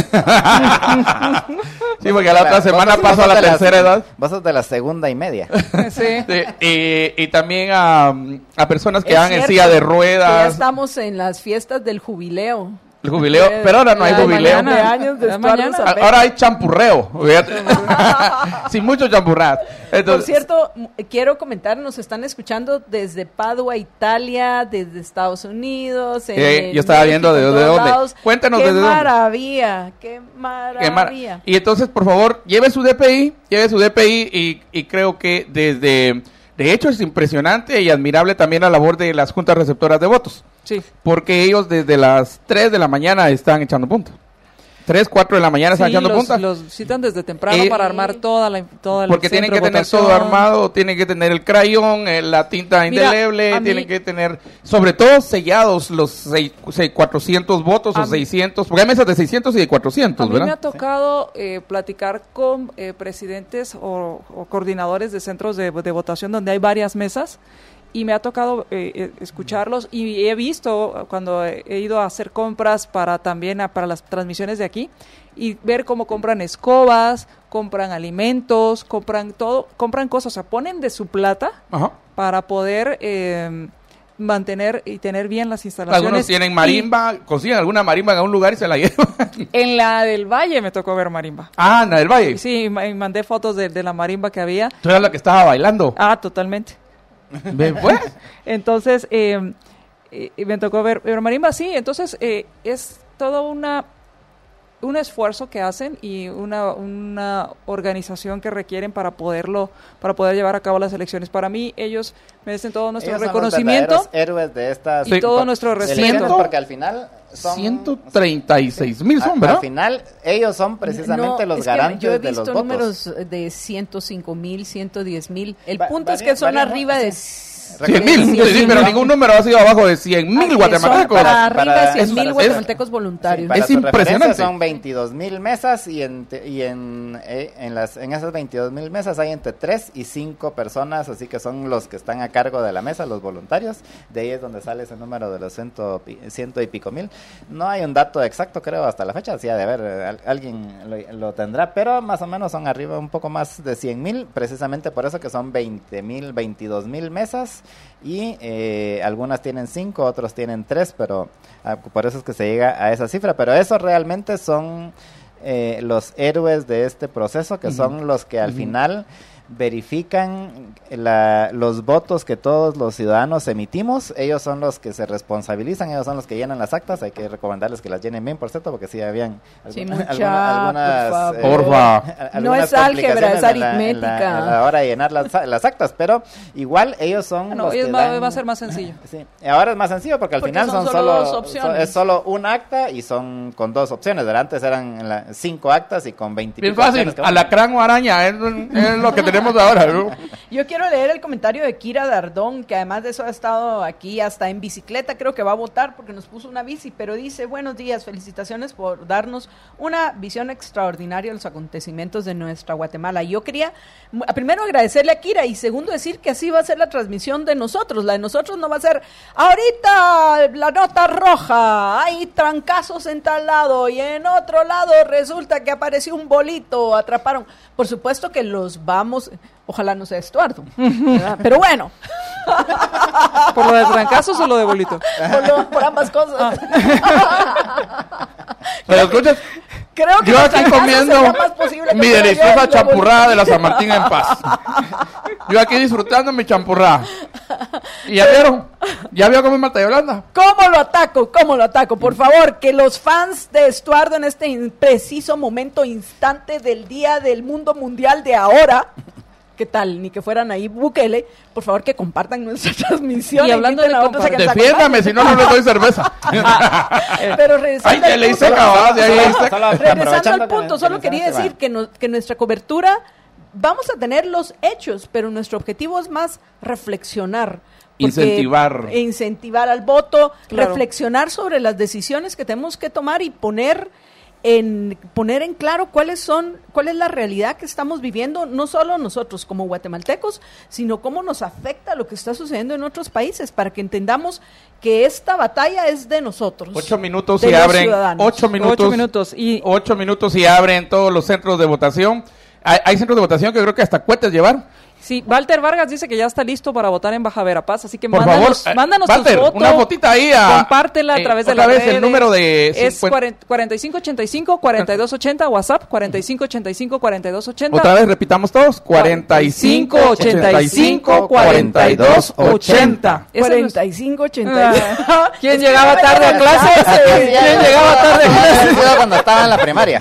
Sí, porque la otra semana paso a la tercera edad. Vos sos de la segunda y media. Sí. Sí, y también a personas que Es van en cierto, silla de que ya ruedas. estamos en las fiestas del jubileo. El jubileo, pero ahora no hay Ya, jubileo. mañana. De años de Ya Estuardo mañana. Zapeta. Ahora hay champurreo. Fíjate. Sin mucho champurrado. Por Entonces, cierto, quiero comentar, nos están escuchando desde Padua, Italia, desde Estados Unidos. Yo estaba viendo de dónde. Cuéntanos qué desde dónde. maravilla, qué qué maravilla. y entonces, por favor, lleve su DPI y creo que de hecho es impresionante y admirable también la labor de las juntas receptoras de votos. Sí. Porque ellos desde las 3 de la mañana están echando punta. 3, 4 de la mañana están echando punta. Los citan desde temprano para armar todo el Porque tienen que centro de tener todo votación. armado, tienen que tener el crayón, la tinta Mira, indeleble, a mí- tienen que tener, sobre todo, sellados los 400 votos o A mí- 600, porque hay mesas de 600 y de 400, A mí me ha ¿verdad? tocado platicar con presidentes o coordinadores de centros de votación donde hay varias mesas y me ha tocado escucharlos y he visto cuando he ido a hacer compras para las transmisiones de aquí y ver cómo compran escobas, compran alimentos, compran todo, compran cosas, o sea, ponen de su plata Ajá. para poder mantener y tener bien las instalaciones. Algunos tienen marimba, consiguen alguna marimba en algún lugar y se la llevan. En la del Valle me tocó ver marimba. Ah, en la del Valle. Sí, y mandé fotos de la marimba que había. Tú eras la que estaba bailando. Ah, totalmente. ¿Ve, pues? Entonces, me tocó ver marimba, sí. Entonces, es todo un esfuerzo que hacen y una organización que requieren para poder llevar a cabo las elecciones. Para mí, ellos merecen todo nuestro Ellos son los reconocimiento verdaderos héroes de estas y todo nuestro elecciones, respeto. porque al final son 136,000 son, ¿verdad? Al final ellos son precisamente los es que garantes yo he de los visto votos. números de 105,000, 110,000. El Va- punto es varía- que son varía, arriba de 100,000, sí, pero ningún número ha sido abajo de 100,000 son guatemaltecos. para arriba de Para- 100,000 es- guatemaltecos voluntarios. Para Es su referencia, impresionante. son 22,000 mesas y en esas 22,000 mesas hay entre 3 y 5 personas, así que son los que están a cargo de la mesa, los voluntarios. De ahí es donde sale ese número de los ciento y pico mil. No hay un dato exacto, creo, hasta la fecha. Sí, ha de haber, alguien lo tendrá, pero más o menos son arriba un poco más de 100,000, precisamente por eso que son 20,000, 22,000 mesas y algunas tienen 5, otros tienen 3, pero por eso es que se llega a esa cifra. Pero eso realmente son los héroes de este proceso, que son los que al final verifican los votos que todos los ciudadanos emitimos. Ellos son los que se responsabilizan, ellos son los que llenan las actas. Hay que recomendarles que las llenen bien, por cierto, porque sí habían algunas porfa. No es álgebra, es aritmética. A la hora de llenar las actas, pero igual ellos son los que va a ser más sencillo. Sí. Ahora es más sencillo porque al final son solo dos opciones. Es solo un acta y son con 2 opciones. Antes eran 5 actas y con 20. Bien fácil, alacrán o araña, es lo que tenemos ahora, ¿no? Yo quiero leer el comentario de Kira Dardón, que además de eso ha estado aquí hasta en bicicleta, creo que va a votar porque nos puso una bici, pero dice: buenos días, felicitaciones por darnos una visión extraordinaria de los acontecimientos de nuestra Guatemala. Yo quería primero agradecerle a Kira y segundo decir que así va a ser la transmisión de nosotros. La de nosotros no va a ser ahorita la nota roja, hay trancazos en tal lado y en otro lado resulta que apareció un bolito, atraparon. Por supuesto que los vamos, ojalá no sea Estuardo, ¿verdad? Pero bueno. ¿Por lo de trancazos o lo de bolito? Por ambas cosas. ¿Pero escuchas? Creo que yo aquí comiendo mi deliciosa champurrada de la San Martín en paz. Yo aquí disfrutando mi champurrada. ¿Y ya vieron? ¿Ya vio cómo es Marta Yolanda? ¿Cómo lo ataco? Por favor, que los fans de Estuardo en este preciso momento, instante del Día del Mundo Mundial de ahora, ¿qué tal? Ni que fueran ahí Bukele, por favor que compartan nuestra transmisión. Y hablando de defiéndame, si no les doy cerveza. Pero regresando ay, le hice regresando al punto, solo quería decir que nuestra cobertura, vamos a tener los hechos, pero nuestro objetivo es más reflexionar. Incentivar al voto, claro. Reflexionar sobre las decisiones que tenemos que tomar y poner en claro cuál es la realidad que estamos viviendo, no solo nosotros como guatemaltecos, sino cómo nos afecta lo que está sucediendo en otros países, para que entendamos que esta batalla es de nosotros. 8 minutos y abren 8 minutos y abren todos los centros de votación. Hay centros de votación que creo que hasta cohetes llevaron. Sí, Walter Vargas dice que ya está listo para votar en Baja Verapaz, así que mándanos Walter, tu foto, una fotita ahí compártela a través de la red. El número de es 4585-4280, WhatsApp 4585-4280. Otra vez repitamos todos, 4585-4280. 4580. ¿Quién llegaba tarde a clases? ¿Quién llegaba tarde a clases? Cuando estaba en la primaria.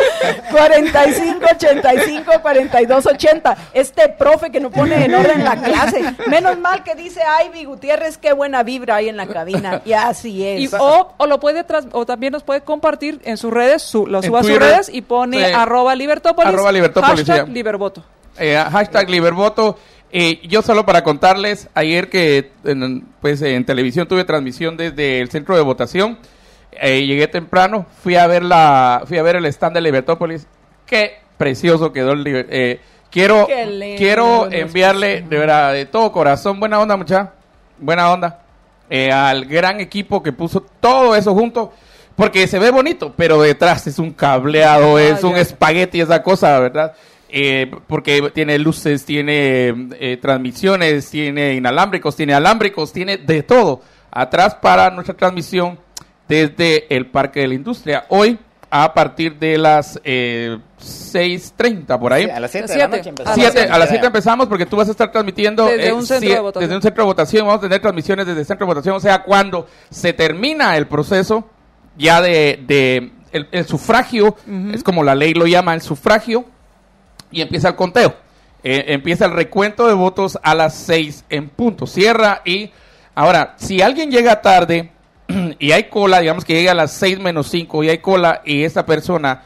4585-4280. Este profe que no pone en orden la clase. Menos mal que dice Ivy Gutiérrez, qué buena vibra hay en la cabina. Y así es. O también nos puede compartir en sus redes, lo suba a sus redes y pone sí. @Libertópolis, hashtag Libervoto. Hashtag Libervoto. Yo solo para contarles, ayer que en televisión tuve transmisión desde el centro de votación. Llegué temprano, fui a ver el stand de Libertópolis. Qué precioso quedó el quiero enviarle de verdad, de todo corazón, buena onda, muchacha, buena onda, al gran equipo que puso todo eso junto, porque se ve bonito, pero detrás es un cableado, es un espagueti esa cosa, ¿verdad? Porque tiene luces, tiene transmisiones, tiene inalámbricos, tiene alámbricos, tiene de todo atrás para nuestra transmisión desde el Parque de la Industria. Hoy, a partir de las 6:30 por ahí. Sí, a las 7 de la noche empezamos. A las 7 empezamos porque tú vas a estar transmitiendo desde un centro de votación. Desde un centro de votación. Vamos a tener transmisiones desde el centro de votación. O sea, cuando se termina el proceso ya de el sufragio, es como la ley lo llama, el sufragio, y empieza el conteo. Empieza el recuento de votos a las 6 en punto. Cierra y ahora, si alguien llega tarde y hay cola, digamos que llega a las 6:05 y hay cola y esa persona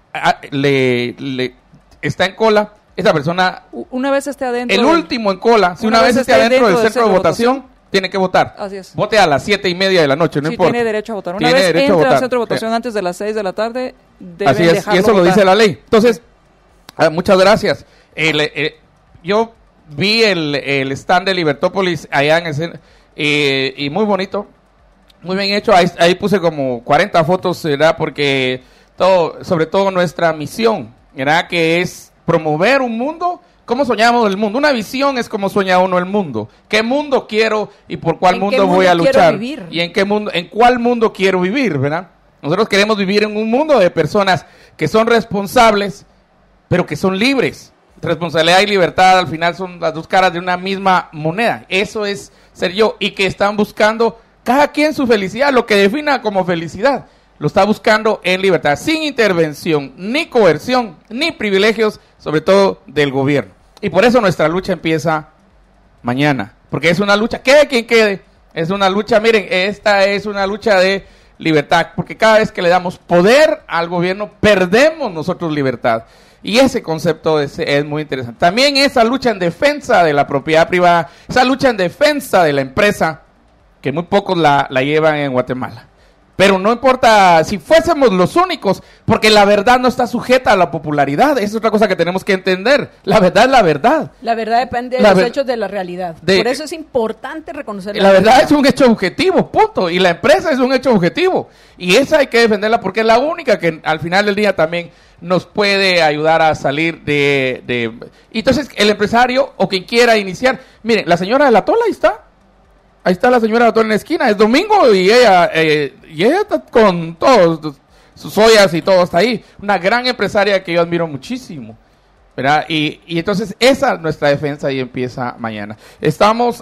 le está en cola, esa persona una vez esté adentro, el último en cola, si una vez esté adentro del centro de votación, tiene que votar. Así es. Vote a las 7:30 de la noche, no importa. Tiene derecho a votar. Una vez entra al centro de votación antes de las 6 de la tarde, debe así es, dejarlo y eso votar. lo dice la ley. Entonces, muchas gracias. Yo vi el stand de Libertópolis allá en el y muy bonito. Muy bien hecho, ahí puse como 40 fotos, ¿verdad? Porque sobre todo nuestra misión, ¿verdad? Que es promover un mundo, ¿cómo soñamos el mundo? Una visión es como sueña uno el mundo. ¿Qué mundo quiero y por cuál mundo voy a luchar? ¿Y en cuál mundo quiero vivir, verdad? Nosotros queremos vivir en un mundo de personas que son responsables, pero que son libres, Responsabilidad y libertad al final son las dos caras de una misma moneda. Eso es ser yo. Y que están buscando cada quien su felicidad, lo que defina como felicidad. Lo está buscando en libertad, sin intervención, ni coerción, ni privilegios, sobre todo del gobierno. Y por eso nuestra lucha empieza mañana. Porque es una lucha, quede quien quede, es una lucha, miren, esta es una lucha de libertad. Porque cada vez que le damos poder al gobierno, perdemos nosotros libertad. Y ese concepto es muy interesante. También esa lucha en defensa de la propiedad privada, esa lucha en defensa de la empresa, que muy pocos la llevan en Guatemala. Pero no importa si fuésemos los únicos, porque la verdad no está sujeta a la popularidad. Esa es otra cosa que tenemos que entender. La verdad es la verdad. La verdad depende de los hechos de la realidad. Por eso es importante reconocer la verdad. Es un hecho objetivo, punto. Y la empresa es un hecho objetivo. Y esa hay que defenderla porque es la única que al final del día también nos puede ayudar a salir de... Y entonces el empresario o quien quiera iniciar... Miren, la señora de la Tola ahí está. Ahí está la señora de la Tola en la esquina. Es domingo y ella está con todos sus ollas y todo hasta ahí. Una gran empresaria que yo admiro muchísimo, ¿verdad? Y entonces esa es nuestra defensa y empieza mañana. Estamos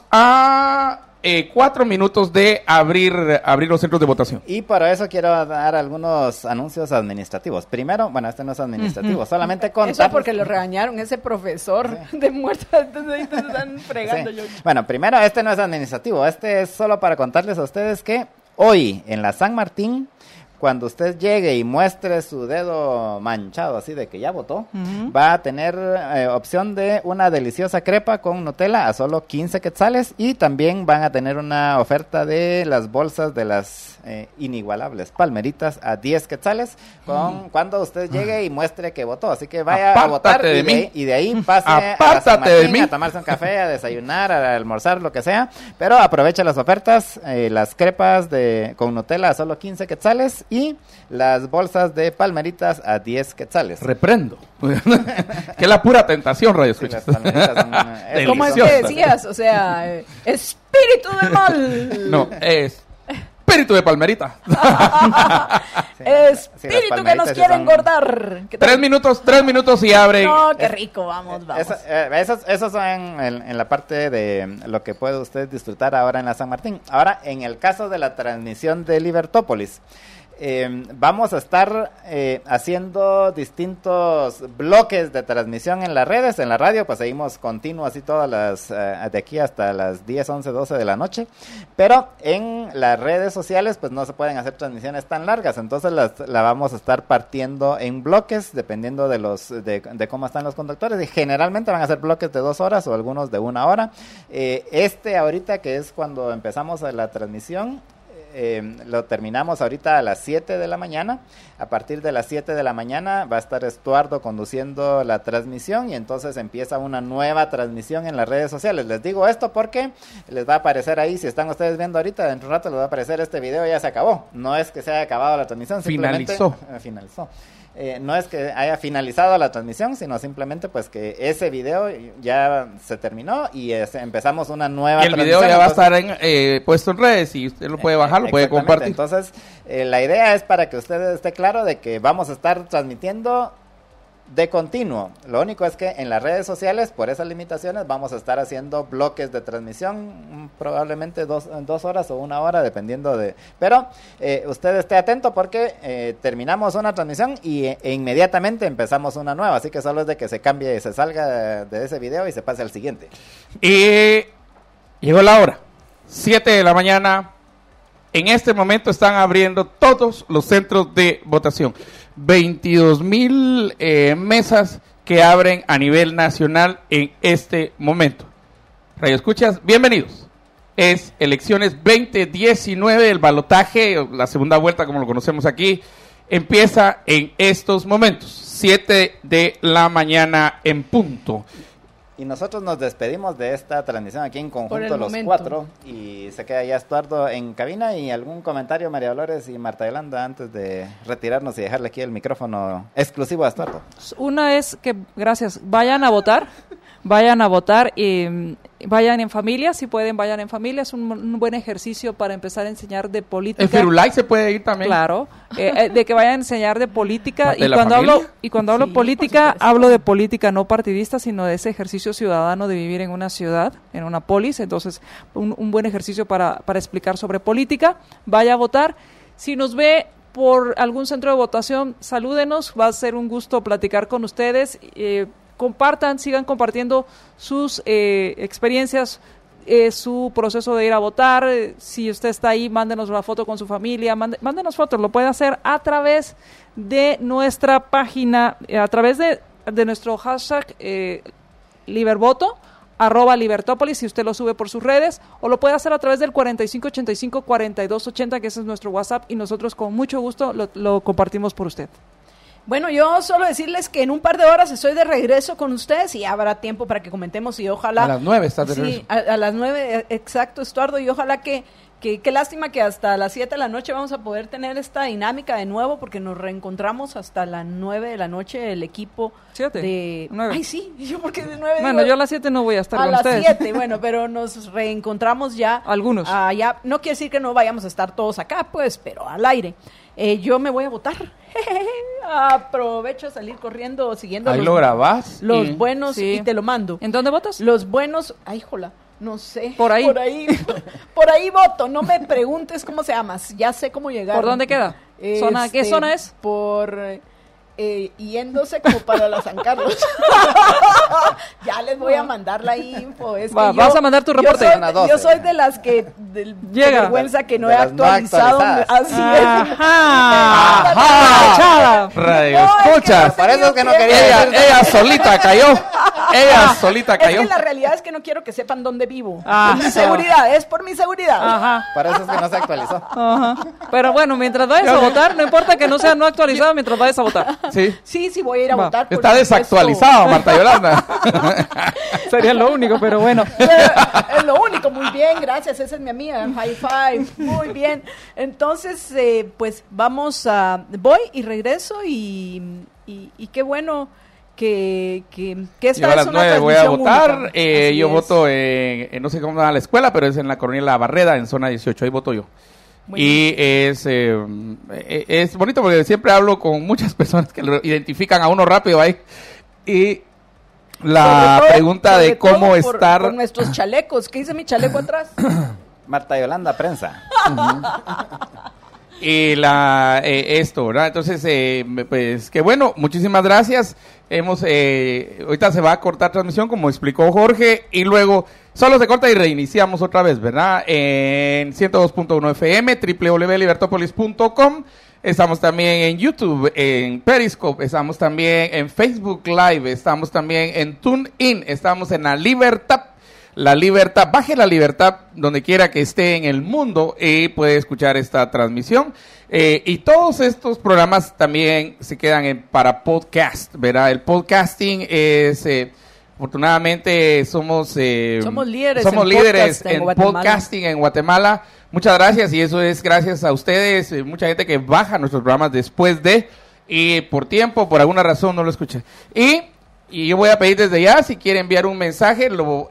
a 4 minutos de abrir los centros de votación. Y para eso quiero dar algunos anuncios administrativos. Primero, bueno, este no es administrativo, solamente contar... Eso porque lo regañaron, ese profesor de muertos, entonces ahí te están fregando. Sí. Bueno, primero, este no es administrativo, este es solo para contarles a ustedes que hoy en la San Martín, cuando usted llegue y muestre su dedo manchado así de que ya votó, va a tener opción de una deliciosa crepa con Nutella a solo 15 quetzales y también van a tener una oferta de las bolsas de las inigualables palmeritas a 10 quetzales cuando usted llegue y muestre que votó. Así que vaya a votar y de ahí pase a San Martín a tomarse un café, a desayunar, a almorzar, lo que sea. Pero aproveche las ofertas, las crepas con Nutella a solo 15 quetzales y las bolsas de palmeritas a 10 quetzales. Reprendo. Que es la pura tentación, Radio Escuchas. ¿Cómo es que decías? O sea, espíritu del mal. No, espíritu de palmerita. Espíritu que nos quiere engordar. 3 minutos y abren. No, qué rico, vamos. Esos son en la parte de lo que puede usted disfrutar ahora en la San Martín. Ahora, en el caso de la transmisión de Libertópolis, vamos a estar haciendo distintos bloques de transmisión en las redes. En la radio pues seguimos continuo así todas las de aquí hasta las 10, 11, 12 de la noche, pero en las redes sociales pues no se pueden hacer transmisiones tan largas, entonces la vamos a estar partiendo en bloques dependiendo de cómo están los conductores, y generalmente van a ser bloques de 2 horas o algunos de 1 hora. Ahorita que es cuando empezamos la transmisión, lo terminamos ahorita a las 7 de la mañana. A partir de las 7 de la mañana va a estar Estuardo conduciendo la transmisión y entonces empieza una nueva transmisión en las redes sociales. Les digo esto porque les va a aparecer ahí, si están ustedes viendo ahorita, dentro de un rato les va a aparecer este video, ya se acabó. No es que se haya acabado la transmisión, simplemente finalizó. No es que haya finalizado la transmisión, sino simplemente pues que ese video ya se terminó y empezamos una nueva transmisión. Y el video ya va a estar puesto en redes y usted lo puede bajar, lo puede compartir. Entonces, la idea es para que usted esté claro de que vamos a estar transmitiendo de continuo. Lo único es que en las redes sociales, por esas limitaciones, vamos a estar haciendo bloques de transmisión, probablemente 2 horas o 1 hora, dependiendo de... Pero usted esté atento porque terminamos una transmisión e inmediatamente empezamos una nueva, así que solo es de que se cambie y se salga de ese video y se pase al siguiente. Y llegó la hora, 7 de la mañana. En este momento están abriendo todos los centros de votación. 22,000 mesas que abren a nivel nacional en este momento. Radio Escuchas, bienvenidos. Es elecciones 2019, el balotaje, la segunda vuelta como lo conocemos aquí, empieza en estos momentos, 7 de la mañana en punto. Y nosotros nos despedimos de esta transmisión aquí en conjunto los 4 y se queda ya Estuardo en cabina. Y algún comentario, María Dolores y Marta Yolanda, antes de retirarnos y dejarle aquí el micrófono exclusivo a Estuardo. Una es que, gracias, vayan a votar. vayan a votar, vayan en familia, si pueden vayan en familia, es un buen ejercicio para empezar a enseñar de política. El Firulais se puede ir también. Claro, de que vayan a enseñar de política, ¿De la familia? Cuando hablo Sí, política, por supuesto. hablo de política no partidista, sino de ese ejercicio ciudadano de vivir en una ciudad, en una polis. Entonces, un buen ejercicio para explicar sobre política. Vaya a votar. Si nos ve por algún centro de votación, salúdenos, va a ser un gusto platicar con ustedes. Compartan, sigan compartiendo sus experiencias, su proceso de ir a votar. Si usted está ahí, mándenos la foto con su familia, mándenos fotos, lo puede hacer a través de nuestra página, a través de nuestro hashtag Libervoto, @Libertópolis, si usted lo sube por sus redes, o lo puede hacer a través del 4585-4280, que ese es nuestro WhatsApp, y nosotros con mucho gusto lo compartimos por usted. Bueno, yo solo decirles que en un par de horas estoy de regreso con ustedes y habrá tiempo para que comentemos y ojalá... A las 9 estás de Sí, regreso. a las 9, exacto, Estuardo, y ojalá que qué lástima que hasta las 7 de la noche vamos a poder tener esta dinámica de nuevo, porque nos reencontramos hasta las 9 de la noche el equipo 7, de... 9. Ay, sí, yo porque de 9 Bueno, yo a las 7 no voy a estar a con las ustedes. 7, bueno, pero nos reencontramos ya. Algunos. Ya, no quiere decir que no vayamos a estar todos acá, pues, pero al aire. Yo me voy a votar. Aprovecho a salir corriendo siguiendo Ahí lo grabás. los y- buenos Sí. y te lo mando. ¿En dónde votas? Los buenos, ay, jola, no sé. Por ahí. Por ahí voto. No me preguntes cómo se llama. Ya sé cómo llegar. ¿Por dónde queda? ¿Zona? ¿Qué zona es? Por yéndose como para la San Carlos. Ya les voy a mandar la info. Es que Vas a mandar tu reporte. Zona 12. Yo soy de las que Llega. qué vergüenza que no De he las no actualizado. actualizadas. Así es. Ajá. Ajá. Radio No, es que escuchas. no Por eso es que no quería decir- Ella solita cayó. Ella solita Es cayó. que la realidad es que no quiero que sepan dónde vivo. Ah. Por mi seguridad, es por mi seguridad. Ajá. Para eso es que no se actualizó. Ajá. Pero bueno, mientras vayas a votar, no importa que no sea no actualizado mientras vayas a votar. Sí. Sí, voy a ir a Va. votar. por Está supuesto. desactualizado, Marta Yolanda. Sería lo único, pero bueno. Es lo único, muy bien, gracias, esa es mi amiga, high five, muy bien. Entonces, pues voy y regreso y qué bueno que esta Yo a es las una 9 voy a transmisión votar. única. Así Yo es. voto en no sé cómo se llama la escuela, pero es en la Coronel La Barreda, en zona 18. Ahí voto yo. Muy Y es bonito porque siempre hablo con muchas personas que lo identifican a uno rápido ahí. Y la Sobre todo- pregunta sobre de cómo todo estar... por nuestros chalecos, ¿qué dice mi chaleco atrás? Marta Yolanda, prensa. Y esto, ¿verdad? Entonces, pues, que bueno, muchísimas gracias. Ahorita se va a cortar transmisión, como explicó Jorge, y luego se corta y reiniciamos otra vez, ¿verdad? En 102.1 FM, www.libertopolis.com. Estamos también en YouTube, en Periscope, estamos también en Facebook Live, estamos también en TuneIn, estamos en La Libertad. La Libertad, baje La Libertad donde quiera que esté en el mundo y puede escuchar esta transmisión. Y todos estos programas también se quedan para podcast, ¿verdad? El podcasting es, afortunadamente, somos líderes en Guatemala. podcasting en Guatemala. Muchas gracias y eso es gracias a ustedes, mucha gente que baja nuestros programas después y por tiempo, por alguna razón no lo escucha. Y yo voy a pedir desde ya, si quiere enviar un mensaje, lo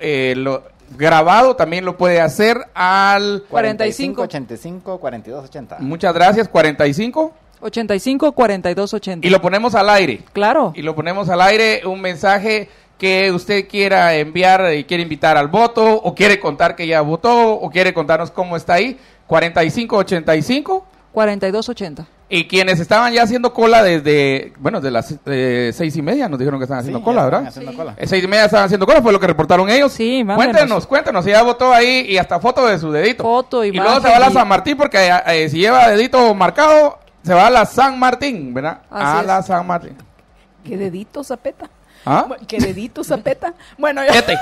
grabado también lo puede hacer al... 45. 85 42 80. Muchas gracias, 45. 85 42 80. Y lo ponemos al aire. Claro. Y lo ponemos al aire, un mensaje que usted quiera enviar y quiere invitar al voto, o quiere contar que ya votó, o quiere contarnos cómo está ahí. 45 85. 42 80. Y quienes estaban ya haciendo cola desde las 6:30 nos dijeron que estaban haciendo cola, ¿verdad? Haciendo cola. 6:30 estaban haciendo cola, fue lo que reportaron ellos. Sí, mándenos. Cuéntenos, si ya votó ahí y hasta foto de su dedito. Foto, y imagen luego se va a la y- San Martín porque si lleva dedito marcado, se va a la San Martín, ¿verdad? Así es. La San Martín. ¿Qué dedito, Zapeta? ¿Ah? ¿Qué dedito, Zapeta? Bueno, ya. Fíjate.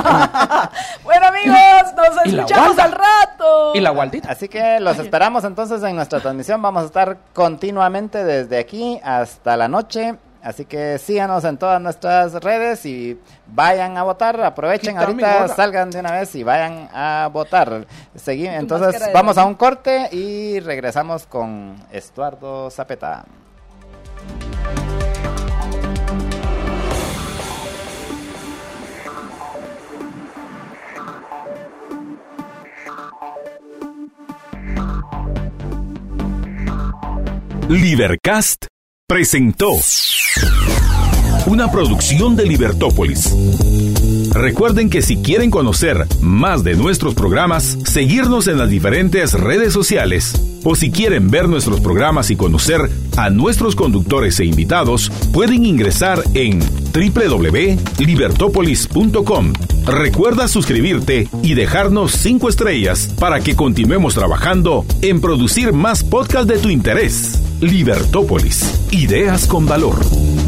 Bueno, amigos, nos Y la escuchamos Wanda. al rato. Y la gualdita. Así que los esperamos entonces en nuestra transmisión. Vamos a estar continuamente desde aquí hasta la noche. Así que síganos en todas nuestras redes y vayan a votar. Aprovechen Quita mi ahorita, gorra. salgan de una vez y vayan a votar. Entonces máscara de vamos a David. un corte y regresamos con Estuardo Zapeta. Libercast presentó una producción de Libertópolis. Recuerden que si quieren conocer más de nuestros programas, seguirnos en las diferentes redes sociales, o si quieren ver nuestros programas y conocer a nuestros conductores e invitados, pueden ingresar en www.libertopolis.com. Recuerda suscribirte y dejarnos 5 estrellas para que continuemos trabajando en producir más podcasts de tu interés. Libertópolis, ideas con valor.